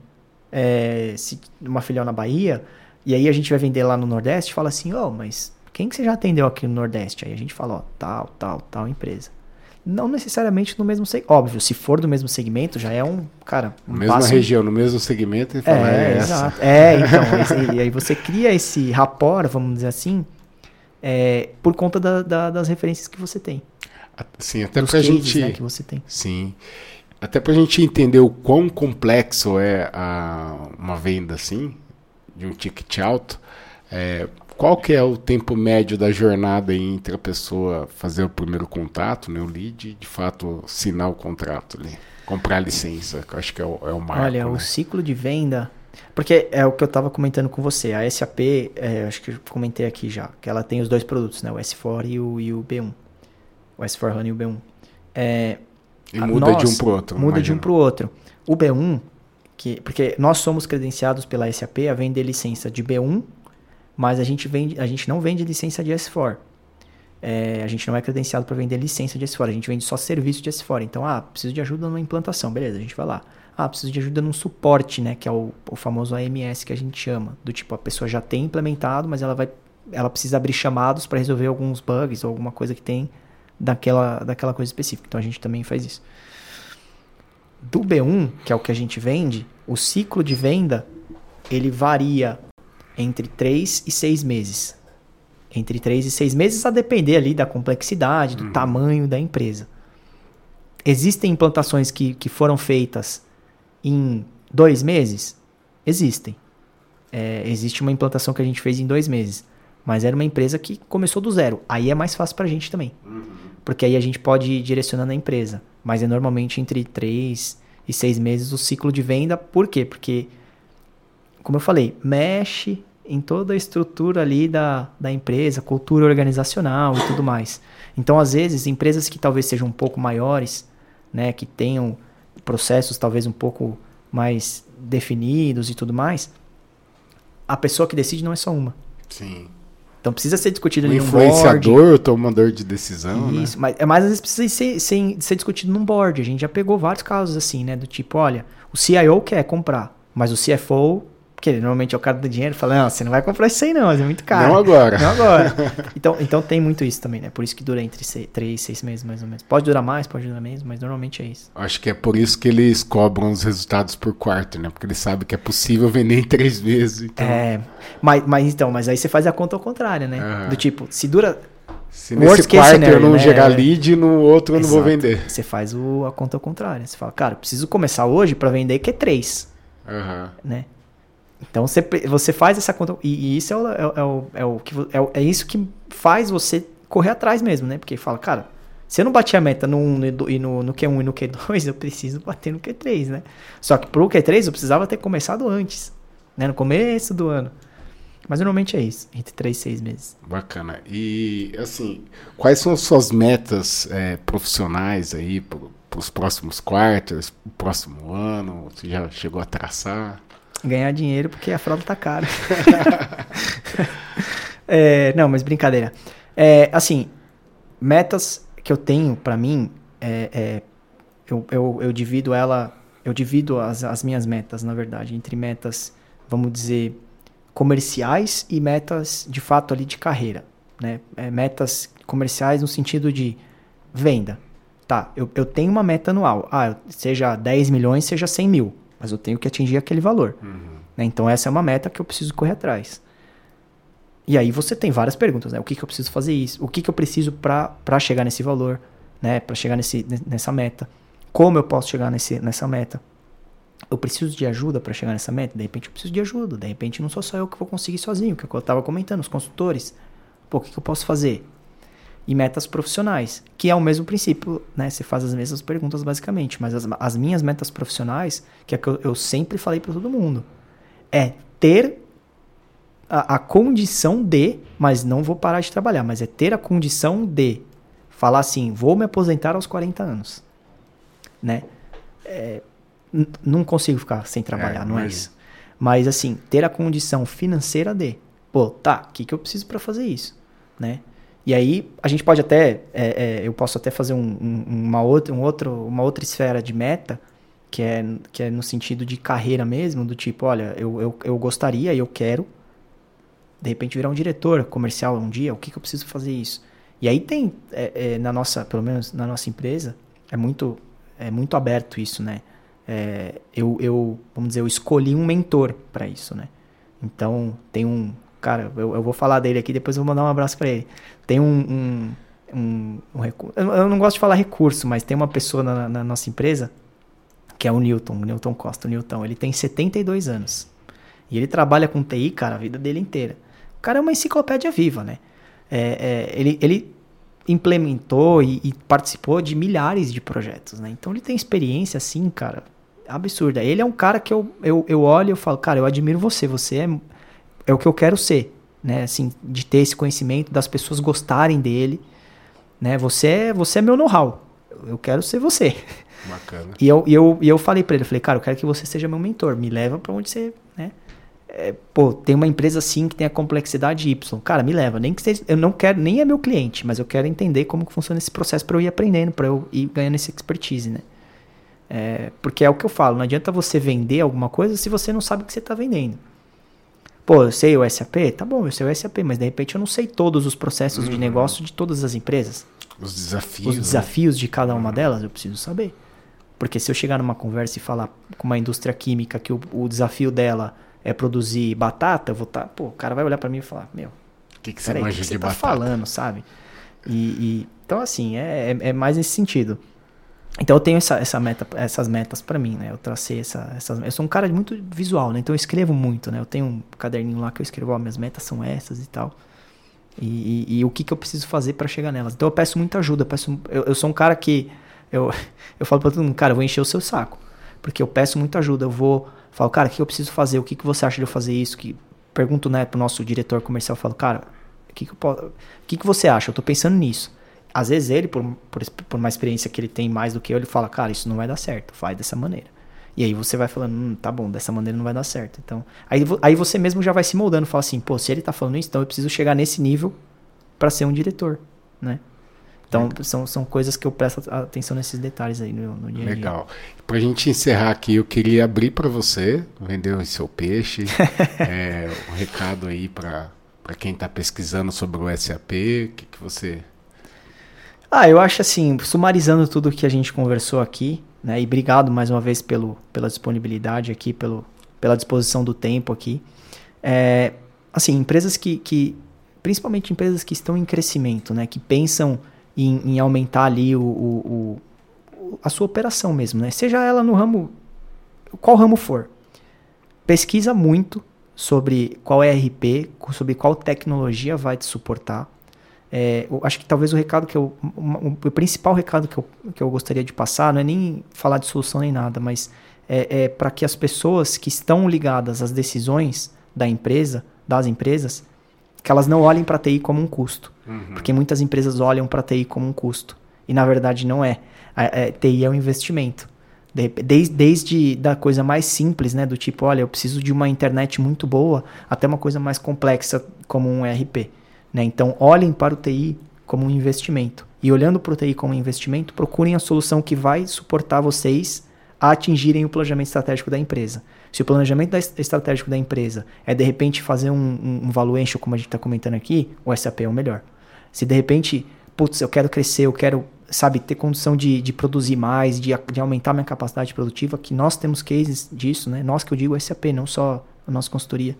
é, uma filial na Bahia, e aí a gente vai vender lá no Nordeste e fala assim, ó, oh, mas quem que você já atendeu aqui no Nordeste? Aí a gente fala, ó, tal, tal, tal empresa. Não necessariamente no mesmo segmento, óbvio, se for do mesmo segmento, já é um, cara... Um mesma passo... região, no mesmo segmento, ele fala, é, é exato. essa. É, então, esse, e aí você cria esse rapport, vamos dizer assim, é, por conta da, da, das referências que você tem. Sim, até pra gente, né, que você tem. Sim. Até pra gente entender o quão complexo é a, uma venda assim, de um ticket alto, é, qual que é o tempo médio da jornada entre a pessoa fazer o primeiro contato, né, o lead, e de fato assinar o contrato ali, comprar a licença, que eu acho que é o, é o marco. Olha, né? O ciclo de venda Porque é o que eu estava comentando com você. A S A P, é, acho que eu comentei aqui já, que ela tem os dois produtos, né? O S quatro e o, e o B um. O S quatro HANA e o B um. É, e muda nós, de um para o outro. Muda imagino. de um para o outro. O B um, que, porque nós somos credenciados pela S A P a vender licença de B um, mas a gente, vende, a gente não vende licença de S quatro. É, a gente não é credenciado para vender licença de S quatro, a gente vende só serviço de S quatro. Então, ah, preciso de ajuda numa implantação, beleza, a gente vai lá. Ah, preciso de ajuda num suporte, né, que é o, o famoso A M S que a gente chama. Do tipo, a pessoa já tem implementado, mas ela, vai, ela precisa abrir chamados para resolver alguns bugs ou alguma coisa que tem daquela, daquela coisa específica. Então, a gente também faz isso. Do B um, que é o que a gente vende, o ciclo de venda, ele varia entre três e seis meses. Entre três e seis meses, a depender ali da complexidade, do uhum. tamanho da empresa. Existem implantações que, que foram feitas em dois meses? Existem. É, existe uma implantação que a gente fez em dois meses. Mas era uma empresa que começou do zero. Aí é mais fácil pra gente também. Uhum. Porque aí a gente pode ir direcionando a empresa. Mas é normalmente entre três e seis meses o ciclo de venda. Por quê? Porque, como eu falei, mexe em toda a estrutura ali da, da empresa, cultura organizacional e tudo mais. Então, às vezes, empresas que talvez sejam um pouco maiores, né, que tenham processos talvez um pouco mais definidos e tudo mais, a pessoa que decide não é só uma. Sim. Então precisa ser discutido o ali no board. Influenciador, o tomador de decisão, Isso, né? mas, mas às vezes precisa ser, ser, ser discutido num board. A gente já pegou vários casos assim, né? Do tipo, olha, o C I O quer comprar, mas o C F O, que ele normalmente é o cara do dinheiro, fala, não, você não vai comprar isso aí não, é muito caro. Não agora. Não agora. Então, então tem muito isso também, né? Por isso que dura entre três e seis meses, mais ou menos. Pode durar mais, pode durar menos, mas normalmente é isso. Acho que é por isso que eles cobram os resultados por quarto, né? Porque eles sabem que é possível vender em três meses. Então... É, mas, mas então, mas aí você faz a conta ao contrário, né? Uhum. Do tipo, se dura... Se nesse quarto scenario, eu não né? gerar lead, no outro eu Exato. não vou vender. Você faz o, a conta ao contrário. Você fala, cara, preciso começar hoje para vender que é três. Uhum. Né? Então você, você faz essa conta. E, e isso é, o, é, é, o, é, o que, é, é isso que faz você correr atrás mesmo, né? Porque fala, cara, se eu não bati a meta no um e no, no Q um e no Q dois, eu preciso bater no Q três, né? Só que pro Q três eu precisava ter começado antes, né? No começo do ano. Mas normalmente é isso, entre três e seis meses. Bacana. E, assim, quais são as suas metas é, profissionais aí para os próximos quartos, o próximo ano? Você já chegou a traçar? Ganhar dinheiro porque a fralda tá cara. é, não, mas brincadeira. É, assim, metas que eu tenho pra mim, é, é, eu, eu, eu divido ela, eu divido as, as minhas metas, na verdade, entre metas, vamos dizer, comerciais e metas, de fato, ali de carreira. Né? É, metas comerciais no sentido de venda. Tá, eu, eu tenho uma meta anual. Ah, seja dez milhões, seja cem mil. Mas eu tenho que atingir aquele valor. Uhum. Né? Então, essa é uma meta que eu preciso correr atrás. E aí você tem várias perguntas, né? O que, que eu preciso fazer isso? O que, que eu preciso para chegar nesse valor? Né? Para chegar nesse, nessa meta? Como eu posso chegar nesse, nessa meta? Eu preciso de ajuda para chegar nessa meta? De repente eu preciso de ajuda. De repente não sou só eu que vou conseguir sozinho. Que eu estava comentando, os consultores. Pô, o que, que eu posso fazer? E metas profissionais, que é o mesmo princípio, né? Você faz as mesmas perguntas basicamente, mas as, as minhas metas profissionais, que é que eu, eu sempre falei para todo mundo, é ter a, a condição de, mas não vou parar de trabalhar, mas é ter a condição de falar assim, vou me aposentar aos quarenta anos, né? É, n- não consigo ficar sem trabalhar, é, não é isso. Mas assim, ter a condição financeira de, pô, tá, o que, que eu preciso para fazer isso, né? E aí, a gente pode até, é, é, eu posso até fazer um, um, uma, outra, um outro, uma outra esfera de meta, que é, que é no sentido de carreira mesmo, do tipo, olha, eu, eu, eu gostaria e eu quero, de repente, virar um diretor comercial um dia, o que, que eu preciso fazer isso? E aí tem, é, é, na nossa, pelo menos na nossa empresa, é muito, é muito aberto isso, né? É, eu, eu, vamos dizer, eu escolhi um mentor para isso, né? Então, tem um... Cara, eu, eu vou falar dele aqui, depois eu vou mandar um abraço pra ele. Tem um, um, um, um recurso. Eu, eu não gosto de falar recurso, mas tem uma pessoa na, na nossa empresa, que é o Newton, o Newton Costa, o Newton. Ele tem setenta e dois anos. E ele trabalha com T I, cara, a vida dele inteira. O cara é uma enciclopédia viva, né? É, é, ele, ele implementou e, e participou de milhares de projetos, né? Então ele tem experiência, assim, cara, absurda. Ele é um cara que eu, eu, eu olho e eu falo, cara, eu admiro você, você é, é o que eu quero ser, né? Assim, de ter esse conhecimento, das pessoas gostarem dele, né? Você é, você é meu know-how, eu quero ser você. Bacana. E eu, e eu, e eu falei pra ele, eu falei, cara, eu quero que você seja meu mentor, me leva pra onde você, né? É, pô, tem uma empresa assim que tem a complexidade Y, cara, me leva, nem que seja, eu não quero, nem é meu cliente, mas eu quero entender como que funciona esse processo pra eu ir aprendendo, pra eu ir ganhando essa expertise, né? É, porque é o que eu falo, não adianta você vender alguma coisa se você não sabe o que você tá vendendo. Pô, eu sei o S A P? Tá bom, eu sei o S A P, mas de repente eu não sei todos os processos uhum. de negócio de todas as empresas. Os desafios. Os desafios né? de cada uma delas, eu preciso saber. Porque se eu chegar numa conversa e falar com uma indústria química que o, o desafio dela é produzir batata, eu vou estar, tá, pô, o cara vai olhar pra mim e falar, meu, o que, que você manja de você batata? Tá falando, sabe? E, e, então, assim, é, é, é mais nesse sentido. Então eu tenho essa, essa meta, essas metas pra mim, né? Eu tracei essa, essas eu sou um cara muito visual, né? Então eu escrevo muito, né? Eu tenho um caderninho lá que eu escrevo, ó, minhas metas são essas e tal. E, e, e o que, que eu preciso fazer pra chegar nelas. Então eu peço muita ajuda, eu, peço, eu, eu sou um cara que eu, eu falo pra todo mundo, cara, eu vou encher o seu saco. Porque eu peço muita ajuda, eu vou, falo, cara, o que eu preciso fazer? O que, que você acha de eu fazer isso? Que, pergunto, né, pro nosso diretor comercial, eu falo, cara, o que, que, eu posso, o que, que você acha? Eu tô pensando nisso. Às vezes ele, por, por, por uma experiência que ele tem mais do que eu, ele fala, cara, isso não vai dar certo, faz dessa maneira. E aí você vai falando, hum, tá bom, dessa maneira não vai dar certo. Então, aí, aí você mesmo já vai se moldando, fala assim, pô, se ele tá falando isso, então eu preciso chegar nesse nível para ser um diretor, né? Então, é. são, são coisas que eu presto atenção nesses detalhes aí no, no dia a dia. Legal. Pra gente encerrar aqui, eu queria abrir para você, vender o seu peixe, é, um recado aí para quem tá pesquisando sobre o S A P, o que, que você... Ah, eu acho assim, sumarizando tudo que a gente conversou aqui, né, e obrigado mais uma vez pelo, pela disponibilidade aqui, pelo, pela disposição do tempo aqui. É, assim, empresas que, que, principalmente empresas que estão em crescimento, né, que pensam em, em aumentar ali o, o, o, a sua operação mesmo, né, seja ela no ramo, qual ramo for. Pesquisa muito sobre qual é R P, sobre qual tecnologia vai te suportar. É, eu acho que talvez o recado que eu, o, o principal recado que eu, que eu gostaria de passar não é nem falar de solução nem nada, mas é, é para que as pessoas que estão ligadas às decisões da empresa, das empresas, que elas não olhem para a T I como um custo. Uhum. Porque muitas empresas olham para a T I como um custo. E na verdade não é. A, a T I é um investimento. De, desde, desde da coisa mais simples, né, do tipo, olha, eu preciso de uma internet muito boa, até uma coisa mais complexa como um E R P. Né? Então, olhem para o T I como um investimento. E olhando para o T I como um investimento, procurem a solução que vai suportar vocês a atingirem o planejamento estratégico da empresa. Se o planejamento da, estratégico da empresa é, de repente, fazer um, um, um valuation, como a gente está comentando aqui, o S A P é o melhor. Se, de repente, putz, eu quero crescer, eu quero, sabe, ter condição de, de produzir mais, de, de aumentar minha capacidade produtiva, que nós temos cases disso, né? Nós que eu digo S A P, não só a nossa consultoria.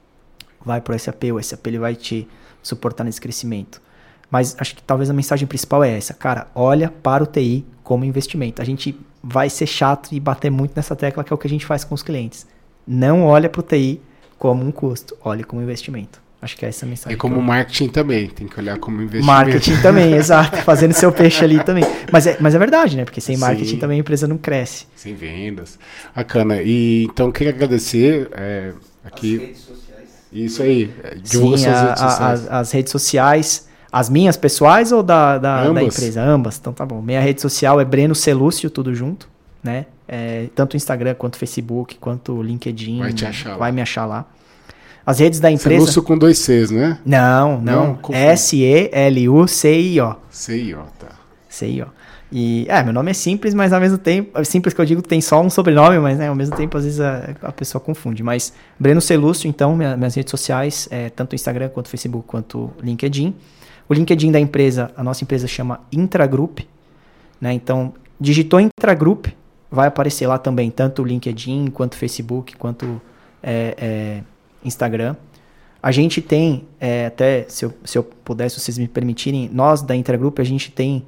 Vai para o S A P, o S A P ele vai te suportar nesse crescimento. Mas acho que talvez a mensagem principal é essa. Cara, olha para o T I como investimento. A gente vai ser chato e bater muito nessa tecla, que é o que a gente faz com os clientes. Não olha para o T I como um custo, olhe como investimento. Acho que é essa a mensagem. É como marketing também, tem que olhar como investimento. Marketing também, exato. Fazendo seu peixe ali também. Mas é, mas é verdade, né? Porque sem marketing Sim. também a empresa não cresce. Sem vendas. Bacana. E então, queria agradecer é, aqui... As redes sociais. Isso aí, divulga Sim, suas a, redes sociais. A, as, as redes sociais, as minhas pessoais ou da, da, da empresa? Ambas. Então tá bom. Minha rede social é Breno Celúcio, tudo junto, né? É, tanto Instagram, quanto Facebook, quanto LinkedIn. Vai te achar lá. Vai me achar lá. As redes da empresa... Celúcio com dois Cs, né? Não, não. não S E L U C I O. C I O, tá. C I O. E, é, meu nome é simples, mas ao mesmo tempo, simples que eu digo tem só um sobrenome, mas né, ao mesmo tempo às vezes a, a pessoa confunde. Mas Breno Celúcio, então, minha, minhas redes sociais, é, tanto o Instagram, quanto o Facebook, quanto o LinkedIn. O LinkedIn da empresa, a nossa empresa chama Intragroup, né? Então, digitou Intragroup, vai aparecer lá também, tanto o LinkedIn, quanto o Facebook, quanto é, é, Instagram. A gente tem, é, até se eu, se eu pudesse, se vocês me permitirem, nós da Intragroup, a gente tem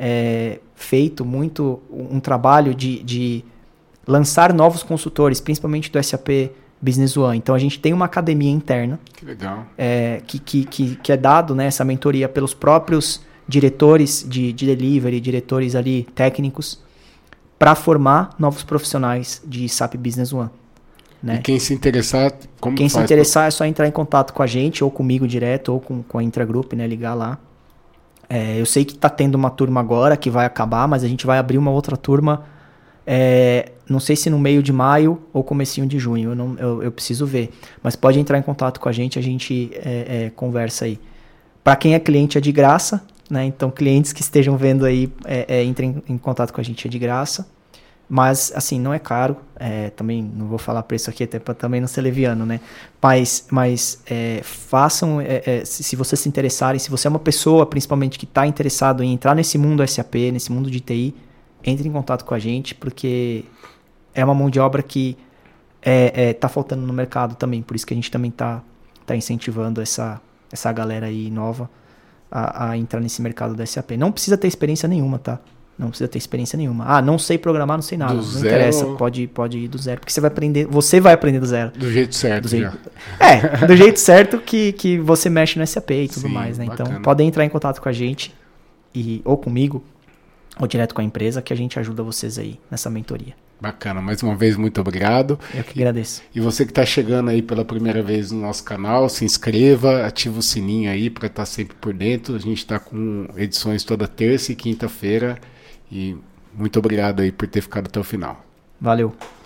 É, feito muito um trabalho de, de lançar novos consultores, principalmente do S A P Business One. Então, a gente tem uma academia interna. Que legal. É, que, que, que, que é dado, né, essa mentoria pelos próprios diretores de, de delivery, diretores ali técnicos, para formar novos profissionais de S A P Business One. Né? E quem se interessar, como Quem faz? se interessar é só entrar em contato com a gente, ou comigo direto, ou com, com a Intragroup, né? Ligar lá. É, eu sei que está tendo uma turma agora que vai acabar, mas a gente vai abrir uma outra turma, é, não sei se no meio de maio ou comecinho de junho, eu, não, eu, eu preciso ver. Mas pode entrar em contato com a gente, a gente é, é, conversa aí. Para quem é cliente é de graça, né? Então clientes que estejam vendo aí, é, é, entrem em contato com a gente, é de graça. Mas, assim, não é caro. É, também não vou falar preço aqui, até para também não ser leviano, né? Mas, mas é, façam, é, é, se, se vocês se interessarem, se você é uma pessoa, principalmente, que está interessado em entrar nesse mundo S A P, nesse mundo de T I, entre em contato com a gente, porque é uma mão de obra que é, é, tá faltando no mercado também. Por isso que a gente também está tá incentivando essa, essa galera aí nova a, a entrar nesse mercado da S A P. Não precisa ter experiência nenhuma, tá? Não precisa ter experiência nenhuma. Ah, não sei programar, não sei nada. Do não zero... interessa, pode, pode ir do zero. Porque você vai aprender, você vai aprender do zero. Do jeito certo, do jeito, já. É, do jeito certo que, que você mexe no S A P e tudo Sim, mais, né? bacana. Então, podem entrar em contato com a gente, e, ou comigo, ou direto com a empresa, que a gente ajuda vocês aí nessa mentoria. Bacana. Mais uma vez, muito obrigado. Eu que agradeço. E você que está chegando aí pela primeira vez no nosso canal, se inscreva, ativa o sininho aí para estar sempre por dentro. A gente está com edições toda terça e quinta-feira. E muito obrigado aí por ter ficado até o final. Valeu.